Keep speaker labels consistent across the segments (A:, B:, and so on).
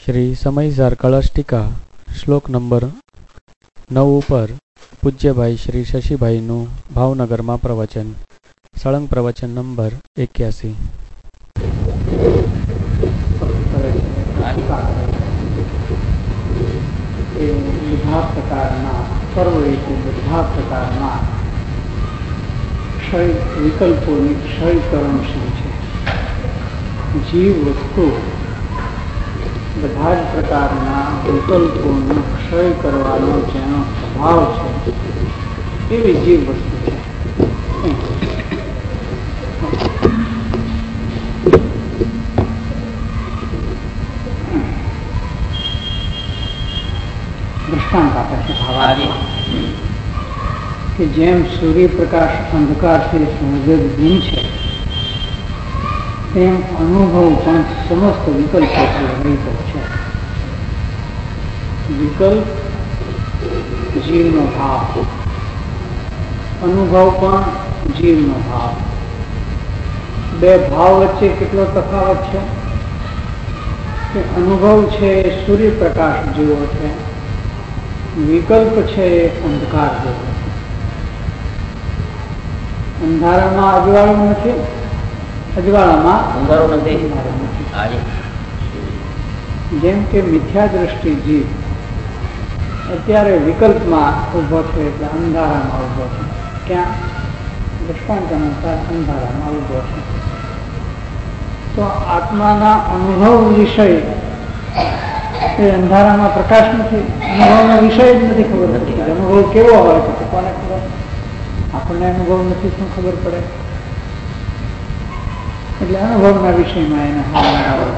A: શ્રી સમયસાર કળશ ટીકા શ્લોક નંબર 9 ઉપર પૂજ્યભાઈ શ્રી શશીભાઈનું ભાવનગરમાં પ્રવચન, સળંગ પ્રવચન નંબર 81.
B: બધા પ્રકારના સર્વ બધા પ્રકારના ક્ષય વિકલ્પોની ક્ષયકરણશીલ છે. જીવ વસ્તુ બધા જ પ્રકારના વિકલ્પોનો ક્ષય કરવાનો જેનો સ્વભાવ છે એવી જીવ વસ્તુ છે. દૃષ્ટાંત આપે છે કે જેમ સૂર્યપ્રકાશ અંધકારથી સંવેદનહીન છે તેમ અનુભવ પણ સમસ્ત વિકલ્પોથી રહિત છે. વિકલ્પ જીવનો ભાવ, અનુભવ પણ જીવનો ભાવ. બે ભાવ વચ્ચે કેટલો તફાવત છે કે અનુભવ છે સૂર્યપ્રકાશ જેવો છે, વિકલ્પ છે અંધકાર જેવો. અંધારામાં અજવાળું નથી, અજવાળામાં અંધારો નથી. જેમ કે મિથ્યા દ્રષ્ટિ જીવ અત્યારે વિકલ્પમાં ઉભો છે એટલે અંધારામાં ઉભો છે. ક્યાં? દૃષ્ટાંત અનુસાર અંધારામાં ઉભો છે. તો આત્માના અનુભવ વિષય એ અંધારામાં પ્રકાશ નથી, અનુભવનો વિષય જ નથી ખબર નથી. અનુભવ કેવો હોય છે કોને ખબર? આપણને અનુભવ નથી, શું ખબર પડે? એટલે અનુભવના વિષયમાં એને આવે.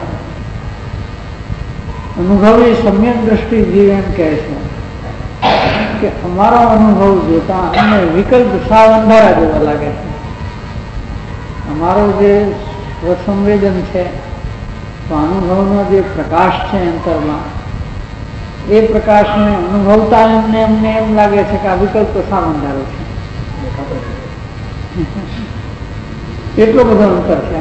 B: અનુભવી સમ્યક દ્રષ્ટિ જીવ એમ કહે છે કે અમારો અનુભવ જોતા અમને વિકલ્પ સાવ અંધારા જેવા લાગે છે. અમારો જે સ્વસંવેદન છે તો અનુભવનો જે પ્રકાશ છે અંતરમાં, એ પ્રકાશને અનુભવતા એમને એમ લાગે છે કે આ વિકલ્પ તો સાવ અંધારો છે. એટલો બધો અંતર છે,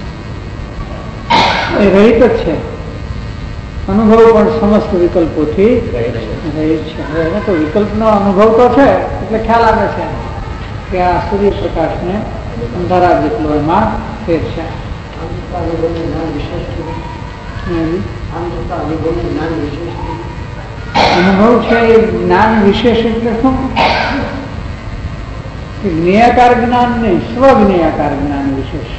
B: એ રહિત જ છે. અનુભવ પણ સમસ્ત વિકલ્પોથી રહિત છે. એને તો વિકલ્પનો અનુભવ તો છે એટલે ખ્યાલ આવે છે કે આ સૂર્યપ્રકાશને અંધારા જેટલો એમાં ફેર છે. અનુભવ છે એ જ્ઞાન વિશેષ એટલે શું? જ્ઞેયાકાર જ્ઞાન નહીં, સ્વજ્ઞેયાકાર જ્ઞાન વિશેષ.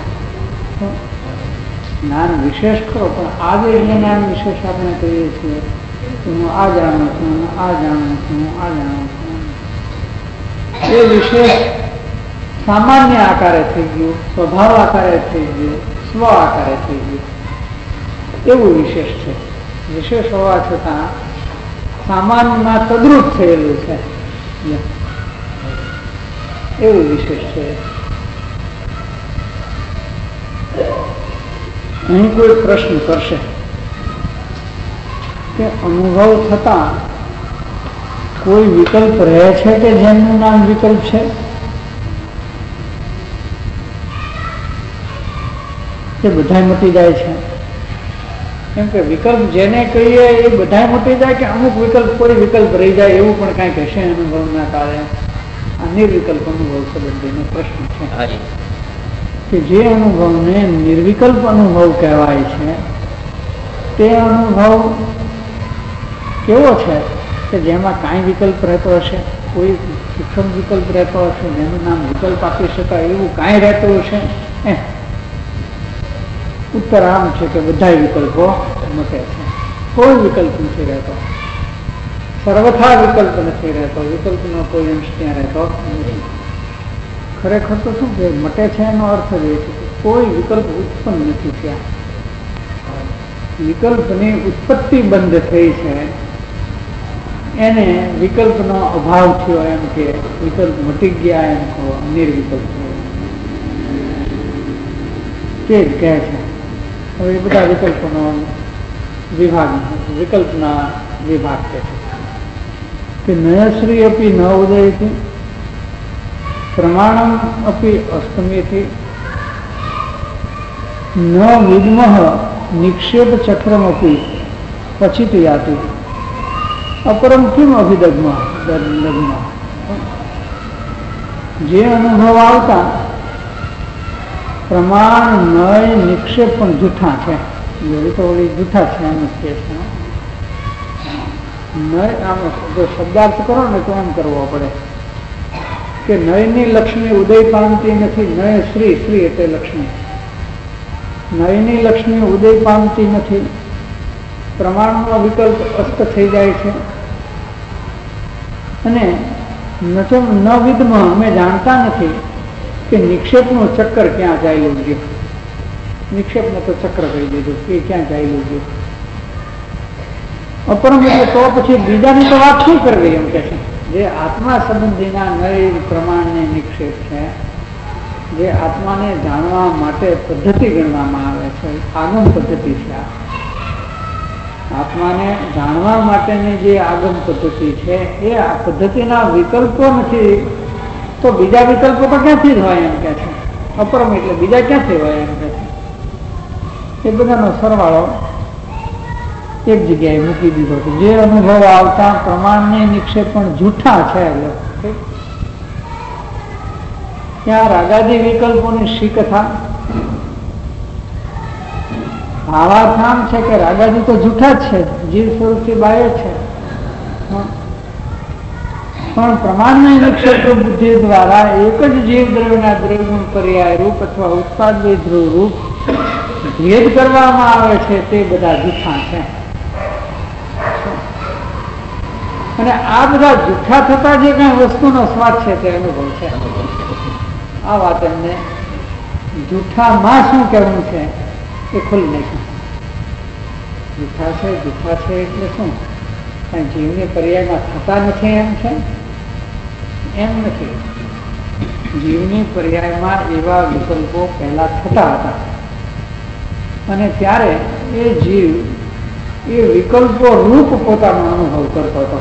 B: જ્ઞાન વિશેષ ખરો, પણ આજે જ્ઞાન વિશેષ આપણે કહીએ છીએ હું આ જાણું છું, આ જાણું છું, આ જાણું છું. એ વિશેષ સામાન્ય આકારે થઈ ગયું, સ્વભાવ આકારે થઈ ગયું, સ્વ આકારે થઈ ગયું. એવું વિશેષ છે. વિશેષ હોવા છતાં સામાન્યમાં તદ્રુપ થયેલું છે એવું વિશેષ છે. અહીં કોઈ પ્રશ્ન કરશે કે અનુભવ થતા કોઈ વિકલ્પ રહે છે કે જેનું નામ વિકલ્પ છે? એ બધા મટી જાય છે. કેમ કે વિકલ્પ જેને કહીએ એ બધા મટી જાય કે અમુક વિકલ્પ, કોઈ વિકલ્પ રહી જાય એવું પણ કાંઈક હશે અનુભવના કાળે? આ નિર્વિકલ્પ અનુભવ સંબંધીનો પ્રશ્ન છે કે જે અનુભવને નિર્વિકલ્પ અનુભવ કહેવાય છે તે અનુભવ કેવો છે કે જેમાં કાંઈ વિકલ્પ રહેતો હશે, કોઈ સૂક્ષ્મ વિકલ્પ રહેતો હશે જેનું નામ વિકલ્પ આપી શકાય એવું કાંઈ રહેતું હશે? ઉત્તર આમ છે કે બધા વિકલ્પો મટે છે. કોઈ વિકલ્પ નથી રહેતો, સર્વથા વિકલ્પ નથી રહેતો, વિકલ્પનો કોઈ અંશ ત્યાં રહેતો નથી. ખરેખર તો શું છે? મટે છે એનો અર્થ એ છે કે કોઈ વિકલ્પ ઉત્પન્ન નથી થયા. વિકલ્પની ઉત્પત્તિ બંધ થઈ છે એને વિકલ્પનો અભાવ થયો એમ કે વિકલ્પ મટી ગયા એમ કહો, નિર્વિકલ્પ તે જ કહે છે. હવે એ બધા વિકલ્પોનો વિભાગ, વિકલ્પના વિભાગ કહે છે કે નયશ્રી અપી ન ઉદયતી પ્રમાણમ અપી અસ્તમેથી ન વિદ્મઃ નિક્ષેપ ચક્રમપી પછીથી યાતિ અપરમ કિમ અભિદગ્મ જે અનુભવ આવતા પ્રમાણ નય નિક્ષેપ પણ જૂઠા છે. તો ઓલી જૂઠા છે એમ કે છે. નય આમ જો શબ્દાર્થ કરો ને તો એમ કરવો પડે કે નયની લક્ષ્મી ઉદય પામતી નથી. નય શ્રી, શ્રી એટલે લક્ષ્મી. નયની લક્ષ્મી ઉદય પામતી નથી. પ્રમાણનો વિકલ્પ અસ્ત થઈ જાય છે. અને ન વિદમાં અમે જાણતા નથી કે નિક્ષેપનું ચક્કર ક્યાં ચાલ્યું ગયું. નિક્ષેપને તો ચક્ર કહી દીધું કે ક્યાં ચાલ્યું ગયું. અપરમ એટલે તો પછી બીજાની તો વાત શું કરવી એમ કે છે. જે આત્મા સંબંધીના નય પ્રમાણને નિક્ષેપ છે, જે આત્માને જાણવા માટે પદ્ધતિ ગણવામાં આવે છે, આગમ પદ્ધતિ છે. આત્માને જાણવા માટેની જે આગમ પદ્ધતિ છે એ આ પદ્ધતિના વિકલ્પો નથી તો બીજા વિકલ્પો તો ક્યાંથી જ હોય એમ કે છે. અપરમ એટલે બીજા ક્યાંથી હોય એમ કે છે. એ બધાનો સરવાળો એક જગ્યાએ મૂકી દીધો છે. જે અનુભવ આવતા પ્રમાણને નિક્ષેપ પણ જૂઠા છે. ત્યાં રાગાદી વિકલ્પોની શી કથા? ભાવાર્થ છે કે રાગાદી તો જૂઠા જ છે, જીવ સ્વરૂપથી બાહ્ય છે, પણ પ્રમાણની નિક્ષેપ બુદ્ધિ દ્વારા એક જ જીવ દ્રવ્યના દ્રવ્યગુણ પર્યાય રૂપ અથવા ઉત્પાદ ધ્રુવ રૂપ ભેદ કરવામાં આવે છે તે બધા જૂઠા છે. અને આ બધા જૂઠા થતા જે કઈ વસ્તુનો સ્વાદ છે તે અનુભવ છે. આ વાત એમને જૂઠામાં શું કહેવું છે એ ખુલ્લી નાખ્યું. જૂઠા છે એટલે શું? કઈ જીવની પર્યાયમાં થતા નથી એમ છે? એમ નથી. જીવની પર્યાયમાં એવા વિકલ્પો પહેલા થતા હતા અને ત્યારે એ જીવ એ વિકલ્પો રૂપ પોતાનો અનુભવ કરતો હતો.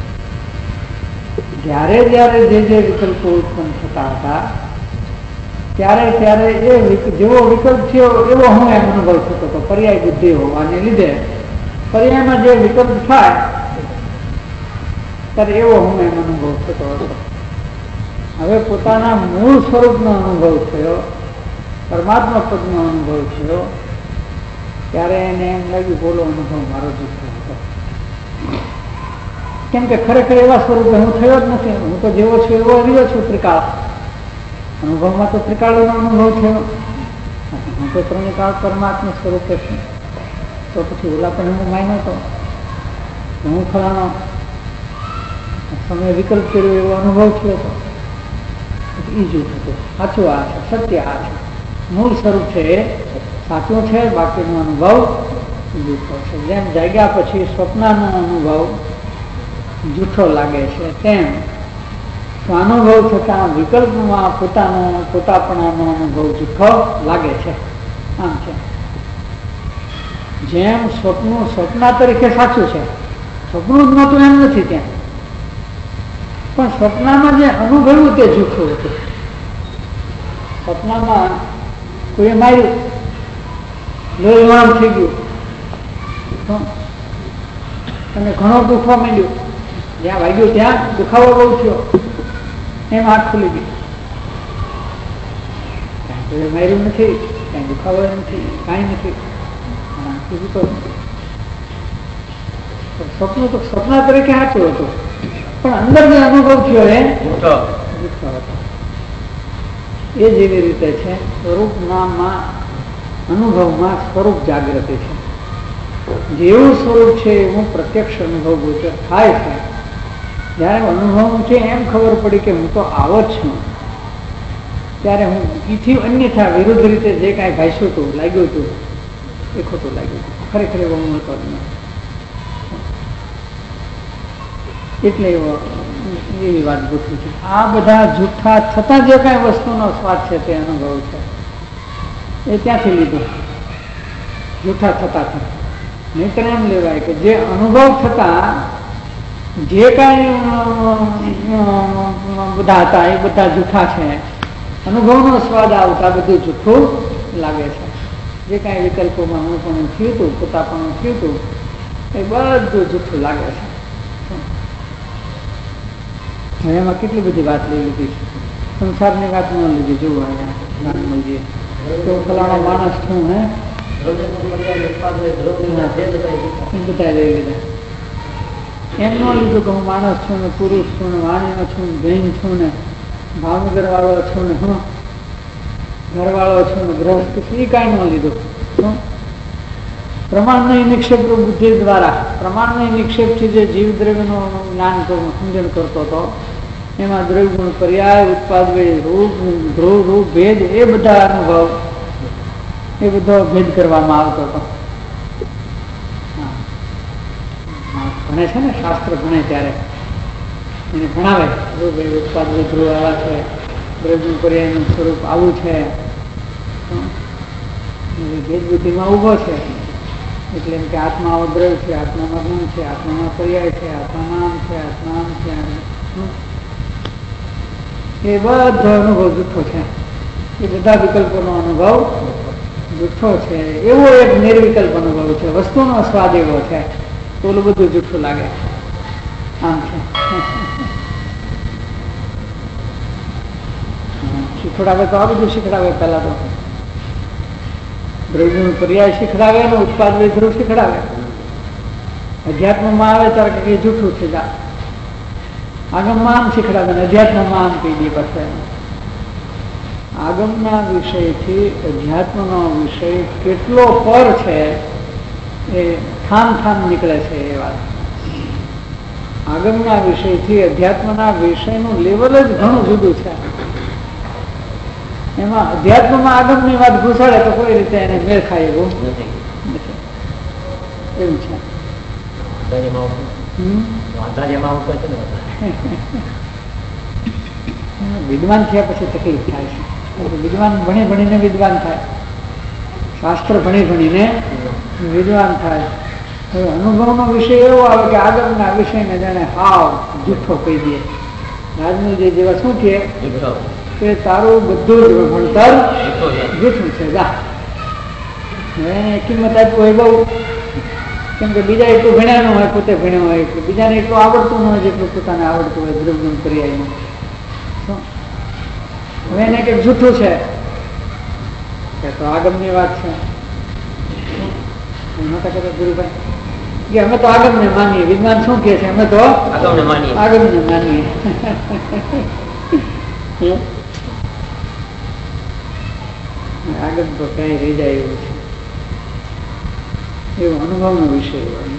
B: જ્યારે જ્યારે જે વિકલ્પો ઉત્પન્ન થતા હતા ત્યારે એ જેવો વિકલ્પ થયો એવો હું એમ અનુભવ થતો હતો. પર્યાય બુદ્ધિ હોવાને લીધે પર્યાયમાં જે વિકલ્પ થાય ત્યારે એવો હું એમ અનુભવ થતો હતો. હવે પોતાના મૂળ સ્વરૂપનો અનુભવ થયો, પરમાત્મા પદનો અનુભવ થયો, ત્યારે એને એમ લાગ્યું બોલો અનુભવ મારો જૂઠો હતો. કેમ કે ખરેખર એવા સ્વરૂપે હું થયો જ નથી. હું તો જેવો છું એવો રહ્યો છું. ત્રિકાળ અનુભવમાં તો ત્રિકાળનો અનુભવ થયો. હું તો ત્રિકાળ પરમાત્મા સ્વરૂપે છું. તો પછી ઓલા પણ હું માન્યો હતો હું ફલાનો સમય વિકલ્પ કર્યો એવો અનુભવ થયો હતો. એ જૂઠ હતું. સાચું આ છે, સત્ય આ છે. મૂળ સ્વરૂપ છે એ સાચું છે, બાકીનો અનુભવ જૂઠો છે. જેમ જાગ્યા પછી સ્વપ્નનો અનુભવ જૂઠો લાગે છે તેમ સ્વાનુભવ થતા વિકલ્પમાં પોતાપણાનો અનુભવ જૂઠો લાગે છે. આમ છે. જેમ સ્વપ્ના તરીકે સાચું છે, સ્વપ્નું જ નહોતું એમ નથી ત્યાં, પણ સ્વપ્નમાં જે અનુભવ્યું તે જૂઠું હતું. સ્વપ્નમાં કોઈ માર્યું, લોહી વળામ થઈ ગયું અને ઘણો દુખવા માંડ્યું. જ્યાં વાગ્યું ત્યાં દુખાવો બહુ થયો, એમ આંખ ખુલી ગઈ. કાંઈ કોઈ માર્યું નથી, કાંઈ દુખાવો નથી, કાંઈ નથી. સ્વપ્ન તો સ્વપ્ન તરીકે સાચું હતું, પણ અંદર જે અનુભવ થયો એ જૂઠો હતો. એ જેવી રીતે છે સ્વરૂપ નામમાં અનુભવમાં સ્વરૂપ જાગૃતિ છે. જેવું સ્વરૂપ છે એવું પ્રત્યક્ષ અનુભવ ગોચર થાય છે. જયારે અનુભવ છે એમ ખબર પડી કે હું તો આવો જ છું, ત્યારે હું એથી અન્યથા વિરુદ્ધ રીતે જે કાંઈ ભાષ્યું હતું, લાગ્યું હતું એ ખોટું લાગ્યું. ખરેખર એવો હું હતો જ નહીં. એટલે એવી વાત ગોઠવી છે. આ બધા જૂઠા છતાં જે કાંઈ વસ્તુનો સ્વાદ છે તે અનુભવ છે એ ત્યાંથી લીધું. જૂઠા થતા નહીતર એમ લેવાય કે જે અનુભવ થતા જે કાંઈ બધા હતા એ બધા જૂઠા છે. અનુભવનો સ્વાદ આવતા બધું જૂઠું લાગે છે. જે કાંઈ વિકલ્પોમાં હું પણ થયું હતું, પોતાપણું થયું હતું એ બધું જૂઠું લાગે છે. એમાં કેટલી બધી વાત લઈ લીધી છે, સંસારની વાત ન લીધી. જોવું અહીંયા તો ફલાણો માણસ છું, હે બધા લઈ લીધા. એમ ન લીધું કે હું માણસ છું ને, પુરુષ છું ને, વાણીનો છું ને, બહેન છું ને, ભાવનગર વાળો છું ને, હું ઘરવાળો છું ને, ગ્રહસ્થ છું, એ કાંઈ ન લીધું. પ્રમાણમય નિક્ષેપ બુદ્ધિ દ્વારા પ્રમાણમય નિક્ષેપથી જે જીવ દ્રવ્યનું જ્ઞાન સમજણ કરતો હતો, એમાં દ્રવ્યગુણ પર્યાય ઉત્પાદ રૂપ ધ્રુવ રૂપ ભેદ એ બધા અનુભવ એ બધો ભેદ કરવામાં આવતો હતો. ભણે છે ને, શાસ્ત્ર ભણે ત્યારે એને ભણાવે રૂપ ઉત્પાદ ધ્રુવ આવા છે, દ્રવ્યગુણ પર્યાયનું સ્વરૂપ આવું છે, ભેદ બુદ્ધિમાં ઉભો છે. એટલે એમ કે આત્મા અદ્રવ્ય છે, આત્મામાં ગુણ છે, આત્મામાં પર્યાય છે, આત્મામાં આમ છે, આત્મા આમ છે. એ બધો અનુભવ જૂઠો છે. એ બધા વિકલ્પોનો અનુભવ જૂઠો છે. એવો એક નિર્વિકલ્પ અનુભવ છે. વસ્તુનો સ્વાદ એવો છે, તો ઓલું બધું જૂઠું લાગે. આમ છે. શીખડાવે તો આ બધું શીખડાવે. પહેલા તો દ્રવ્યનું પર્યાય શીખડાવે ને ઉત્પાદ ધ્રુવ શીખડાવે. અધ્યાત્મમાં આવે ત્યારે કે જૂઠું છે. આગમમાં આમ શીખડાવે ને અધ્યાત્મમાં આમ કહી દે. પછી આગમના વિષયથી અધ્યાત્મનો વિષય કેટલો પર છે એ થામ નીકળે છે. એ વાત આગમના વિષયથી અધ્યાત્મના વિષયનું લેવલ જ ઘણું જુદું છે. એમાં અધ્યાત્મમાં આગમની વાત ઘુસાડે તો કોઈ રીતે એને મેળ ખાય એવું નથી. એવું છે. વિદ્વાન થયા પછી તકલીફ થાય છે. વિદ્વાન ભણીને વિદ્વાન થાય, શાસ્ત્ર ભણીને વિદ્વાન થાય. હવે અનુભવનો વિષય એવો આવે કે આગળના વિષયને જાણે હાવ જૂઠો કહી દે. રાજનું જેવા શું કહે કે તારું બધું જ ભણતર જૂઠું છે. એને કિંમત આપવું હોય બહુ, કેમ કે બીજા એટલું ભણ્યા ન હોય, પોતે ભણ્યો હોય, બીજાને એટલું આવડતું ન હોય જેટલું પોતાને આવડતું હોય. દ્રવ્યગુણ પર્યાયનું હવે એને કંઈક જૂઠું છે કે તો આગમની વાત છે. નહોતા કહેતા ગુરુભાઈ કે અમે તો આગમને માનીએ. વિદ્વાન શું કહે છે? અમે તો આગમને માનીએ. આગળ તો ક્યાંય રહી જાય એવું છે. એવો અનુભવનો વિષય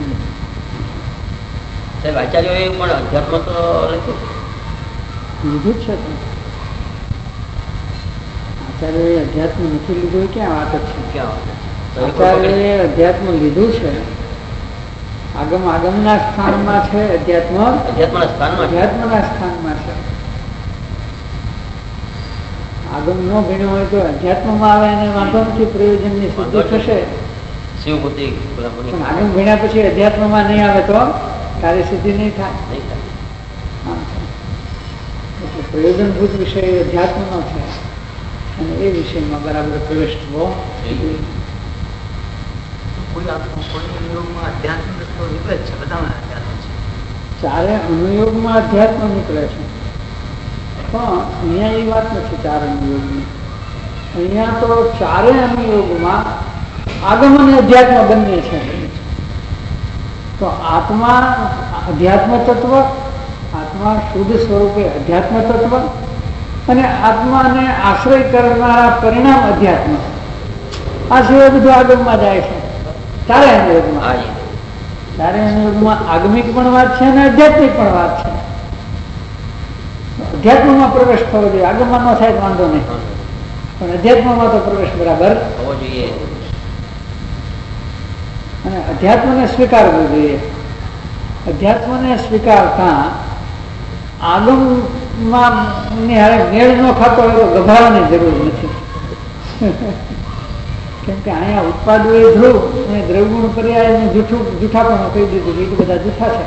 C: સાહેબ. આચાર્યોએ પણ અધ્યાત્મ તો
B: લીધું જ છે. આચાર્યોએ અધ્યાત્મ નથી લીધું એ ક્યાં વાત જ છે? આચાર્યોએ અધ્યાત્મ લીધું છે. આગમના સ્થાનમાં છે. અધ્યાત્મના સ્થાનમાં છે. આગમ ન ભણ્યો હોય તો અધ્યાત્મમાં આવે એને વાંધો નથી, પ્રયોજનની સિદ્ધિ થશે. પણ આગમ ભણ્યા પછી અધ્યાત્મમાં નહીં આવે તો કાર્ય સિદ્ધિ નહીં થાય. એટલે પ્રયોજનભૂત વિષય અધ્યાત્મનો છે અને એ વિષયમાં બરાબર પ્રવેશ થવો. ચારે અનુયોગમાં અધ્યાત્મ નીકળે છે, પણ અહીંયા એ વાત નથી ચાર અનુયોગની. અહીંયા તો ચારે અનુયોગમાં આગમ અને અધ્યાત્મ બંને છે. તો આત્મા અધ્યાત્મ તત્વ, આત્મા શુદ્ધ સ્વરૂપે અધ્યાત્મ તત્વ અને આત્માને આશ્રય કરનારા પરિણામ અધ્યાત્મ. આ સિવાય બધું આગમમાં જાય છે. ચારે અનુયોગમાં આગમિક પણ વાત છે અને આધ્યાત્મિક પણ વાત છે. અધ્યાત્મમાં પ્રવેશ થવો જોઈએ. આગમમાં ન થાય વાંધો નહીં, પણ અધ્યાત્મમાં તો પ્રવેશ બરાબર હોવો જોઈએ અને અધ્યાત્મને સ્વીકારવું જોઈએ. અધ્યાત્મને સ્વીકારતા આગમમાં મેળ ન ખાતો હોય તો ગભરાવાની જરૂર નથી. કેમ કે અહીંયા ઉત્પાદ ધ્રુવ અને દ્રવ્યગુણ પર્યાય જૂઠા પણ કહી દીધું એ બધા જૂઠા છે.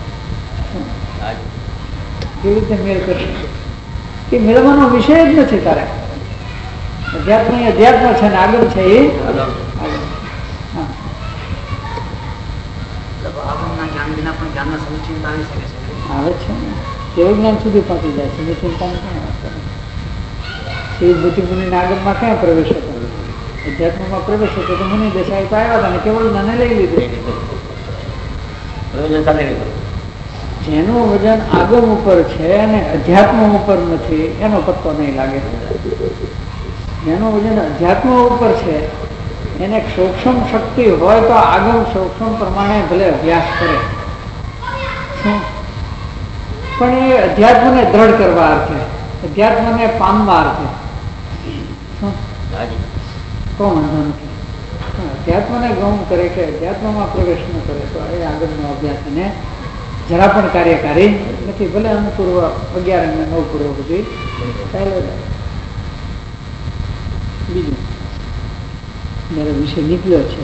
B: કેવી રીતે મેળ કરશે? એ મેળવવાનો વિષય જ નથી. તારે અધ્યાત્મ છે ને આગળ છે એ
C: જ્ઞાન વિના પણ જ્ઞાનના સમુચિંતા આવી શકે છે.
B: આવે છે ને કેવું જ્ઞાન સુધી પહોંચી જાય છે. ચિંતાની ક્યાં વાત કરે? શિવ બુદ્ધિ મુનિના આગમમાં ક્યાં પ્રવેશ હતો? અધ્યાત્મમાં પ્રવેશ હતો તો મુનિ દેસાઈ તો આવ્યા હતા ને કેવળ જ્ઞાને લઈ લીધું. જેનું વજન આગમ ઉપર છે અને અધ્યાત્મ ઉપર નથી એનો પત્તો નહીં લાગે. જેનું વજન અધ્યાત્મ ઉપર છે એને સૂક્ષ્મ શક્તિ હોય તો આગમ સૂક્ષ્મ પ્રમાણે ભલે અભ્યાસ કરે પણ એ અધ્યાત્મને દ્રઢ કરવા અર્થે, અધ્યાત્મને પામવા અર્થે કોઈ વાંધો નથી. અધ્યાત્મને ગૌણ કરે કે અધ્યાત્મમાં પ્રવેશ ન કરે તો એ આગળનો અભ્યાસ એને જરા પણ કાર્યકારી નથી. ભલે અનુપૂર્વ 11 અને 9 પૂર્વ બધી ચાલે જાય. બીજું મારો વિષય નીકળ્યો છે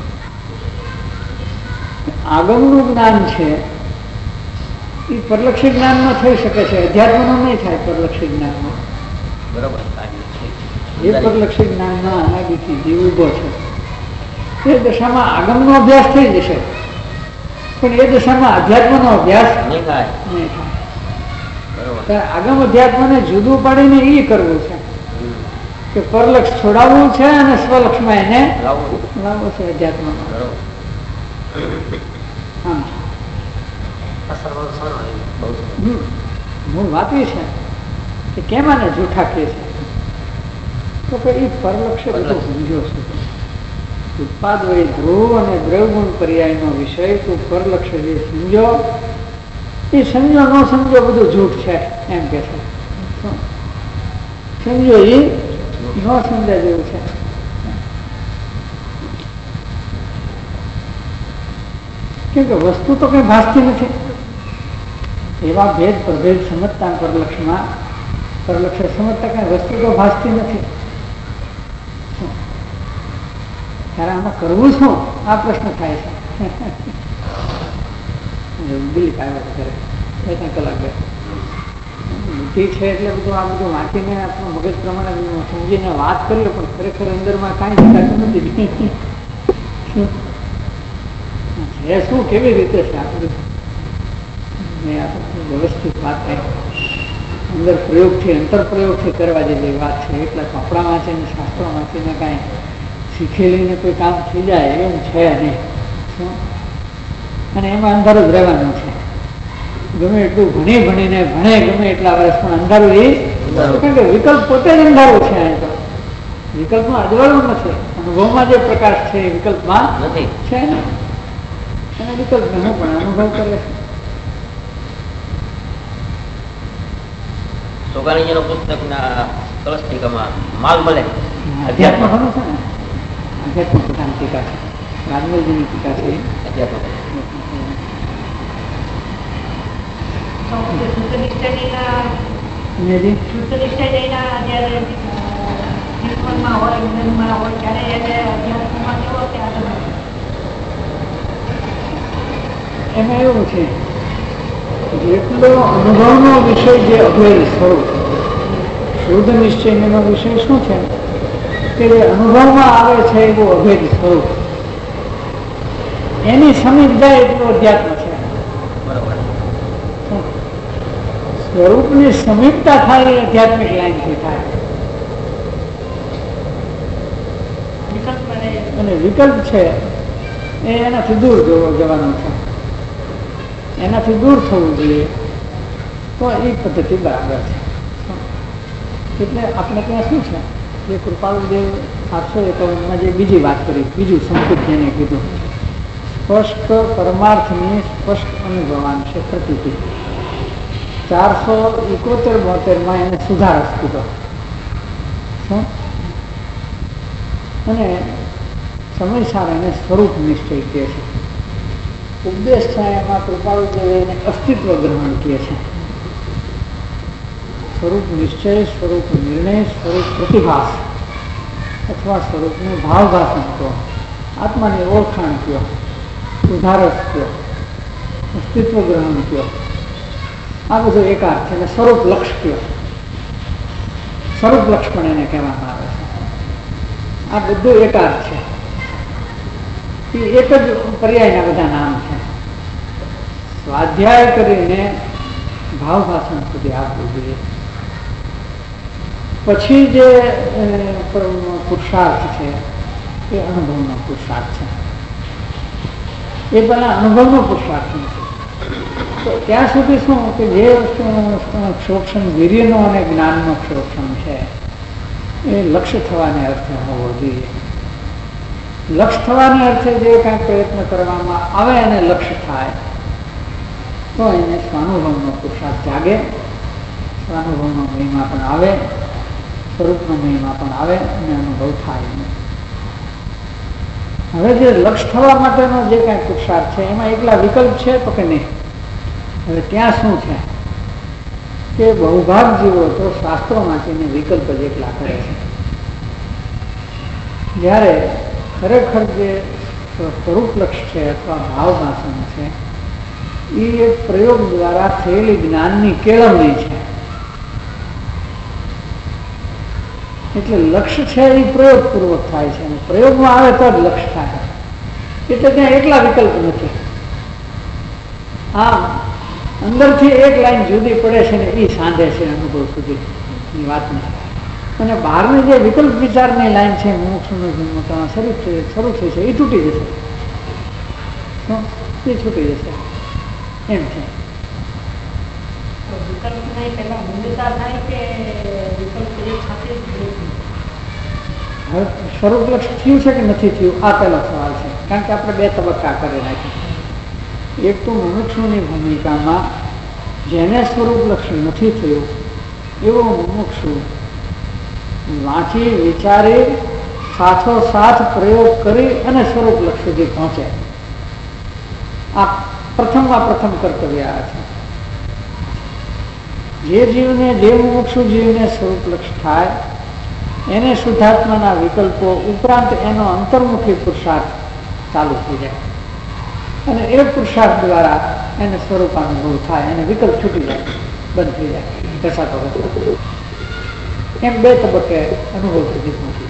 B: આગમનું જ્ઞાન છે એ પરલક્ષી જ્ઞાનમાં થઈ શકે છે, અધ્યાત્મનું નહીં થાય. પરલક્ષી જ્ઞાનમાં
C: બરોબર
B: એ પરલક્ષી જ્ઞાનના અનાદિથી જીવ ઉભો છે એ દશામાં આગમનો અભ્યાસ થઈ જશે પણ એ દશામાં અધ્યાત્મનો અભ્યાસ નહીં થાય. આગમ અધ્યાત્મને જુદું પાડીને એ કરવું છે કે પરલક્ષ છોડાવવું છે અને સ્વલક્ષમાં એને લાવવું છે અધ્યાત્મમાં. મૂળ વાત એ છે કે કેમ આને જૂઠા કહે છે તો કે એ પરલક્ષે બધું સમજો છે. ઉત્પાદ વય ધ્રુવ અને દ્રવગુણ પર્યાયનો વિષય તું પરલક્ષ જે સમજો એ સમજો ન સમજો બધું જૂઠ છે એમ કે છે. સમજો એ ન સમજ્યા જેવું છે. કેમ કે વસ્તુ તો કઈ ભાસતી નથી. એવા ભેદ પ્રભેદ સમજતા પરલક્ષમાં પરલક્ષ સમજતા કઈ વસ્તુ તો ભાસતી નથી. ત્યારે આમાં કરવું શું આ પ્રશ્ન થાય છે. બિલીફ આવ્યા કરે 2-3 કલાક બુદ્ધિ છે એટલે બધું આ બધું વાંચીને આપણું મગજ પ્રમાણે સમજીને વાત કરી લે પણ ખરેખર અંદરમાં કાંઈ દેખાતું નથી. છે શું કેવી રીતે છે આપણું વ્યવસ્થિત વાત થાય અંદર પ્રયોગથી અંતર પ્રયોગથી કરવા જેવી વાત છે. એટલે કપડા વાંચીને શાસ્ત્રો વાંચીને કાંઈ શીખેલીને કોઈ કામ થઈ જાય એમ છે નહીં. અને એમાં અંધારું જ રહેવાનું છે. ગમે એટલું ભણીને ભણે ગમે એટલા વર્ષ પણ અંધારું એ કારણ કે વિકલ્પ પોતે જ અંધારું છે. અહીં તો વિકલ્પમાં અજવાળું નથી. અનુભવમાં જે પ્રકાશ છે એ વિકલ્પમાં નથી છે ને અને વિકલ્પ હું પણ અનુભવ કરે છે.
C: સોગાણીજીનો પુસ્તકના કળશ ટીકામાં માલ મળે
B: અધ્યાત્મ ઘણું છે ને. અધ્યાત્મ પોતાની ટીકા છે. રાજમલજીની ટીકા છે અધ્યાત્મ. એમાં એવું છે જેટલો અનુભવનો વિષય જે અભેદ સ્વરૂપ શુદ્ધ નિશ્ચયનો વિષય શું છે કે જે અનુભવમાં આવે છે એવું અભેદ સ્વરૂપ એની સમીપ જાય એટલું અધ્યાત્મ છે. સ્વરૂપની સમીપતા થાય એ આધ્યાત્મિક લાઈનથી થાય. અને વિકલ્પ છે એ એનાથી દૂર જવાનું છે. એનાથી દૂર થવું જોઈએ તો એ પદ્ધતિ બરાબર છે. એટલે આપણે ત્યાં શું છે જે કૃપાળુદેવ 851માં જે બીજી વાત કરી બીજું સંકુચ જેને કીધું સ્પષ્ટ પરમાર્થની સ્પષ્ટ અનુભવાન છે પ્રતીતિ 471-72માં એને સુધારસ કીધો. અને સમય સાર એને સ્વરૂપ નિશ્ચય કહે છે. ઉપદેશ છાયામાં કૃપાળુદેવ એને અસ્તિત્વ ગ્રહણ કહે છે. સ્વરૂપ નિશ્ચય સ્વરૂપ નિર્ણય સ્વરૂપ પ્રતિભાસ અથવા સ્વરૂપનું ભાવભાષણ કહો આત્માની ઓળખાણ કયો સુધારસ કયો અસ્તિત્વ ગ્રહણ કયો આ બધું એકાર્થ છે. અને સ્વરૂપ લક્ષ કયો સ્વરૂપ લક્ષ પણ એને કહેવામાં આવે છે. આ બધું એકાર્થ છે. એ એક જ પર્યાયના બધા નામ છે. સ્વાધ્યાય કરીને ભાવભાષણ સુધી આપવું જોઈએ. પછી જે પુરુષાર્થ છે એ અનુભવનો પુરુષાર્થ છે. એ પહેલા અનુભવનો પુરુષાર્થ નથી. તો ત્યાં સુધી શું કે જે વસ્તુનું ક્ષોક્ષણ વીર્યનો અને જ્ઞાનનો ક્ષોક્ષણ છે એ લક્ષ્ય થવાને અર્થે હોવો જોઈએ. લક્ષ્ય થવાને અર્થે જે કાંઈ પ્રયત્ન કરવામાં આવે અને લક્ષ્ય થાય તો એને સ્વાનુભવનો પુરુષાર્થ જાગે, સ્વાનુભવનો મહિમા પણ આવે, સ્વરૂપનો મહિમા પણ આવે અને અનુભવ થાય. હવે જે લક્ષ્ય થવા માટેનો જે કાંઈ પુરુષાર્થ છે એમાં એકલા વિકલ્પ છે તો કે નહીં. હવે ત્યાં શું છે કે બહુભાગ જીવો તો શાસ્ત્રોમાંથી વિકલ્પ જ એકલા કરે છે. જ્યારે ખરેખર જે સ્વરૂપ લક્ષ્ય છે અથવા ભાવભાષણ છે એ એક પ્રયોગ દ્વારા થયેલી જ્ઞાનની કેળવણી છે. એટલે લક્ષ્ય છે એ પ્રયોગપૂર્વક થાય છે અને પ્રયોગમાં આવે તો જ લક્ષ્ય થાય. એટલે ત્યાં એકલા વિકલ્પ નથી. આમ અંદરથી એક લાઈન જુદી પડે છે ને એ સાંધે છે અનુભવ સુધી એ વાતને. અને બહારની જે વિકલ્પ વિચારની લાઈન છે મોક્ષનું શરૂ થઈ છે એ તૂટી જશે, એ છૂટી જશે એમ છે. હવે સ્વરૂપ લક્ષ્ય થયું છે કે નથી થયું આ પહેલો સવાલ છે. કારણ કે આપણે બે તબક્કા કરી નાખ્યા. એક તો મુમુક્ષુની ભૂમિકામાં જેને સ્વરૂપ લક્ષ્ય નથી થયું એવો મુમુક્ષુ વાંચી વિચારી સાથોસાથ પ્રયોગ કરી અને સ્વરૂપ લક્ષ્ય સુધી પહોંચે. આ પ્રથમમાં પ્રથમ કર્તવ્ય આ છે. જે જીવને જે મુમુક્ષુ જીવને સ્વરૂપ લક્ષ્ય થાય એને શુદ્ધાત્માના વિકલ્પો ઉપરાંત એનો અંતર્મુખી પુરુષાર્થ ચાલુ થઈ જાય અને એ પુરુષાર્થ દ્વારા એને સ્વરૂપાનુભવ થાય, એને વિકલ્પ છૂટી જાય, બંધ થઈ જાય, ઘસાતો ઘસાતો. એમ બે તબક્કે અનુભવ સુધી પહોંચી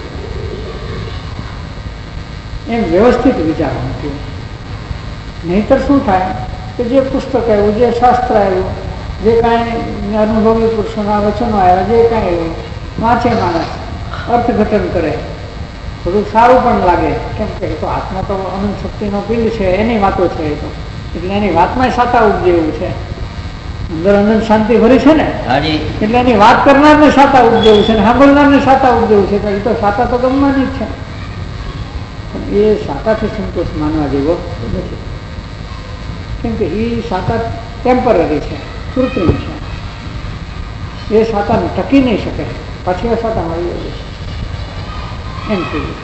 B: જાય. એમ વ્યવસ્થિત વિચારવું જોઈએ. નહીતર શું થાય કે જે પુસ્તક આવ્યું, જે શાસ્ત્ર આવ્યું, જે કાંઈ અનુભવી પુરુષોના વચનો આવ્યા, જે કાંઈ આવ્યું વાંચે માણસ, અર્થઘટન કરે, થોડું સારું પણ લાગે. કેમ કે તો આત્મા તો અનંત શક્તિનો પિંડ છે, એની વાતો છે એ તો. એટલે એની વાતમાં સાતા ઉપજે એવું છે. અંદર અનંત શાંતિ ભરી છે ને એટલે એની વાત કરનારને સાતા ઉપજેવું છે ને સાંભળનારને સાતા ઉપજેવું છે. એ તો સાતા તો ગમવાની જ છે, પણ એ સાતાથી સંતોષ માનવા જેવો નથી. કેમ કે એ સાતા ટેમ્પરરી છે, કૃત્રિમ છે. એ સાતાને ટકી નહીં શકે, પછી એ સાતા મળી જશે એમ થઈ ગયું.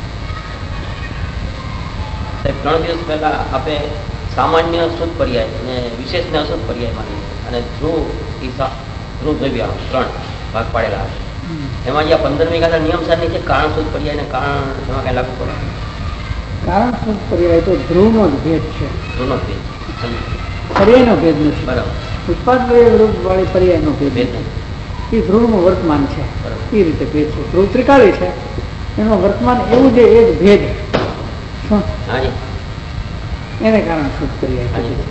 C: 3 દિવસ પહેલા આપણે સામાન્ય શુદ્ધ પર્યાય અને વિશેષને અશુદ્ધ પર્યાય માની અને ધ્રુવ દ્રવ્ય 3 ભાગ પાડેલા છે. એમાં જે 15મી ગાથા નિયમસારની છે કારણ શુદ્ધ પર્યાય ને કારણ એમાં કઈ લાગુ પડે?
B: કારણ શુદ્ધ પર્યાય તો ધ્રુવનો જ ભેદ છે,
C: ધ્રુવનો ભેદ,
B: પર્યાયનો ભેદ નથી.
C: બરાબર.
B: ઉત્પાદ વાળી પર્યાયનો ભેદ નથી. એ ધ્રુવનું વર્તમાન છે, એ રીતે ભેદ છે. ધ્રુવ ત્રિકાળી છે, એનો વર્તમાન એવું છે એક ભેદ શું એને કારણ શુદ્ધ પર્યાય છે.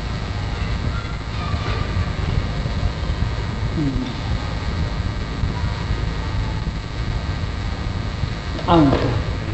B: આમ તો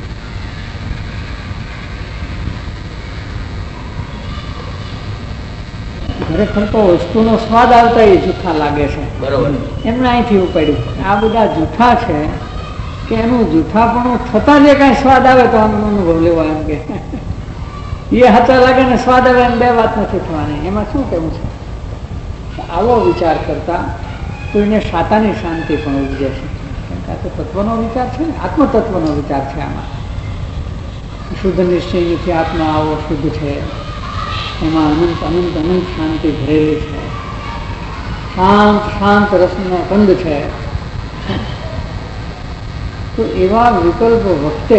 B: ખરેખર તો વસ્તુનો સ્વાદ આવતા એ જૂઠા લાગે છે.
C: બરોબર.
B: એમને અહીંથી ઉપાડ્યું. આ બધા જૂઠા છે કે એનું જૂઠાપણું થતા જે કાંઈ સ્વાદ આવે તો આનો અનુભવ લેવો. એમ કે એ હાચા લાગે ને સ્વાદ આવે એમ બે વાત નથી થવાની. એમાં શું કેવું છે? આવો વિચાર કરતા કોઈને સાતાની શાંતિ પણ ઉપજે છે. કારણ કે તત્વનો વિચાર છે ને, આત્મતત્વનો વિચાર છે. આમાં શુદ્ધ નિશ્ચયથી આત્મા આવો શુદ્ધ છે, એમાં અનંત અનંત અનંત શાંતિ ભરેલી છે, શાંત શાંત રસનો કંદ છે. તો એવા વિકલ્પ વખતે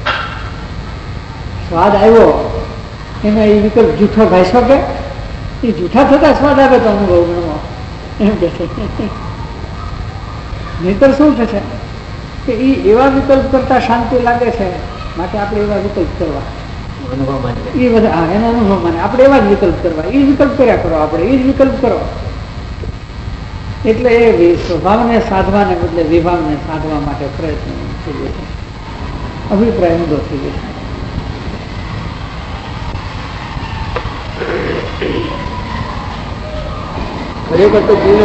B: સ્વાદ આવ્યો એમાં એ વિકલ્પ જૂઠો ભાઈશો કે એ જૂઠા થતા સ્વાદ આવે તો અનુભવ ગણવો એમ કે છે. નહીતર શું થશે કે એ એવા વિકલ્પ કરતા શાંતિ લાગે છે, માટે આપણે એવા વિકલ્પ કરવા એ બધા હા એનો અનુભવ માને. આપણે એવા જ વિકલ્પ કરવા, એ વિકલ્પ કર્યા કરો, આપણે એ જ વિકલ્પ કરો. એટલે એ સ્વભાવને સાધવાને બદલે વિભાવને સાધવા માટે પ્રયત્ન થઈ જશે, અભિપ્રાય ઊંધો થઈ જશે.
D: ખરેખર તો જીવને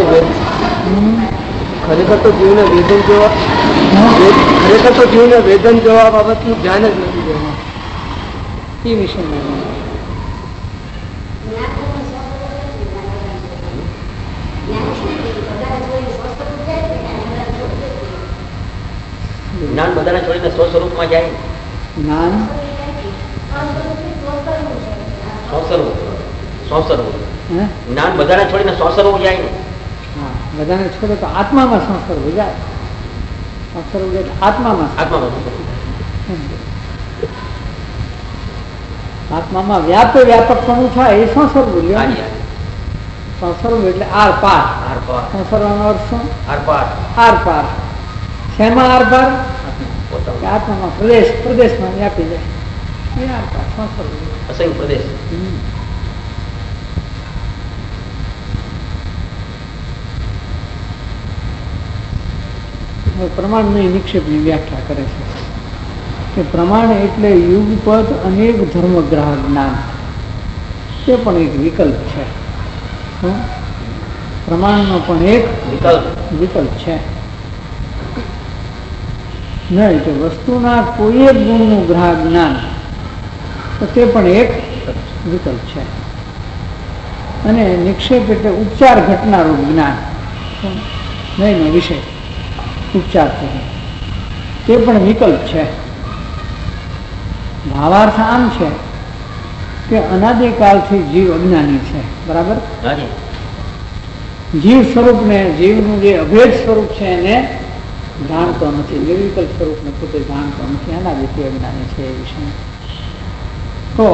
D: વેદન જોવા બાબતનું ધ્યાન જ નથી દેવું.
B: એ વિશે
C: જ્ઞાન બધાને છોડીને સ્વસ્વરૂપમાં જાય.
B: જ્ઞાન
C: જ્ઞાન બધાને છોડીને સ્વસ્વરૂપ જાય ને.
B: હા, બધાને છોડે તો આત્મામાં સંસ્કૃત જાય. સંસ્કૃત એટલે આત્મામાં આત્મામાં વ્યાપકપણું થાય એ સંસર્ગ બોલ્યો. સંસર્ગ એટલે આર પાર. સંસર્ગનો અર્થ શું? આર પાર. શેમાં આર પાર? આત્મામાં પ્રદેશમાં વ્યાપી જાય એ આર પાર સંસર્ગ.
C: અસંખ્ય પ્રદેશ.
B: પ્રમાણની નિક્ષેપની વ્યાખ્યા કરે છે કે પ્રમાણ એટલે યુગપદ અનેક ધર્મગ્રાહક જ્ઞાન. તે પણ એક વિકલ્પ છે. પ્રમાણનો પણ એક વિકલ્પ છે. નહીં તો વસ્તુના કોઈ એક ગુણનું ગ્રાહક જ્ઞાન તો તે પણ એક વિકલ્પ છે. અને નિક્ષેપ એટલે ઉપચાર ઘટનારું જ્ઞાન, નહીં વિષય ઉપચાર થશે, તે પણ વિકલ્પ છે. ભાવાર્થ આમ છે કે અનાદિકાળથી જીવ અજ્ઞાની છે. બરાબર? જીવ સ્વરૂપને, જીવનું જે અભેદ સ્વરૂપ છે એને જાણતો નથી, નિર્વિકલ્પ સ્વરૂપને પોતે જાણતો નથી, અનાદિથી અજ્ઞાની છે એ વિષય. તો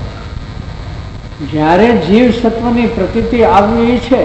B: જ્યારે જીવ સત્વની પ્રતીતિ આવવી છે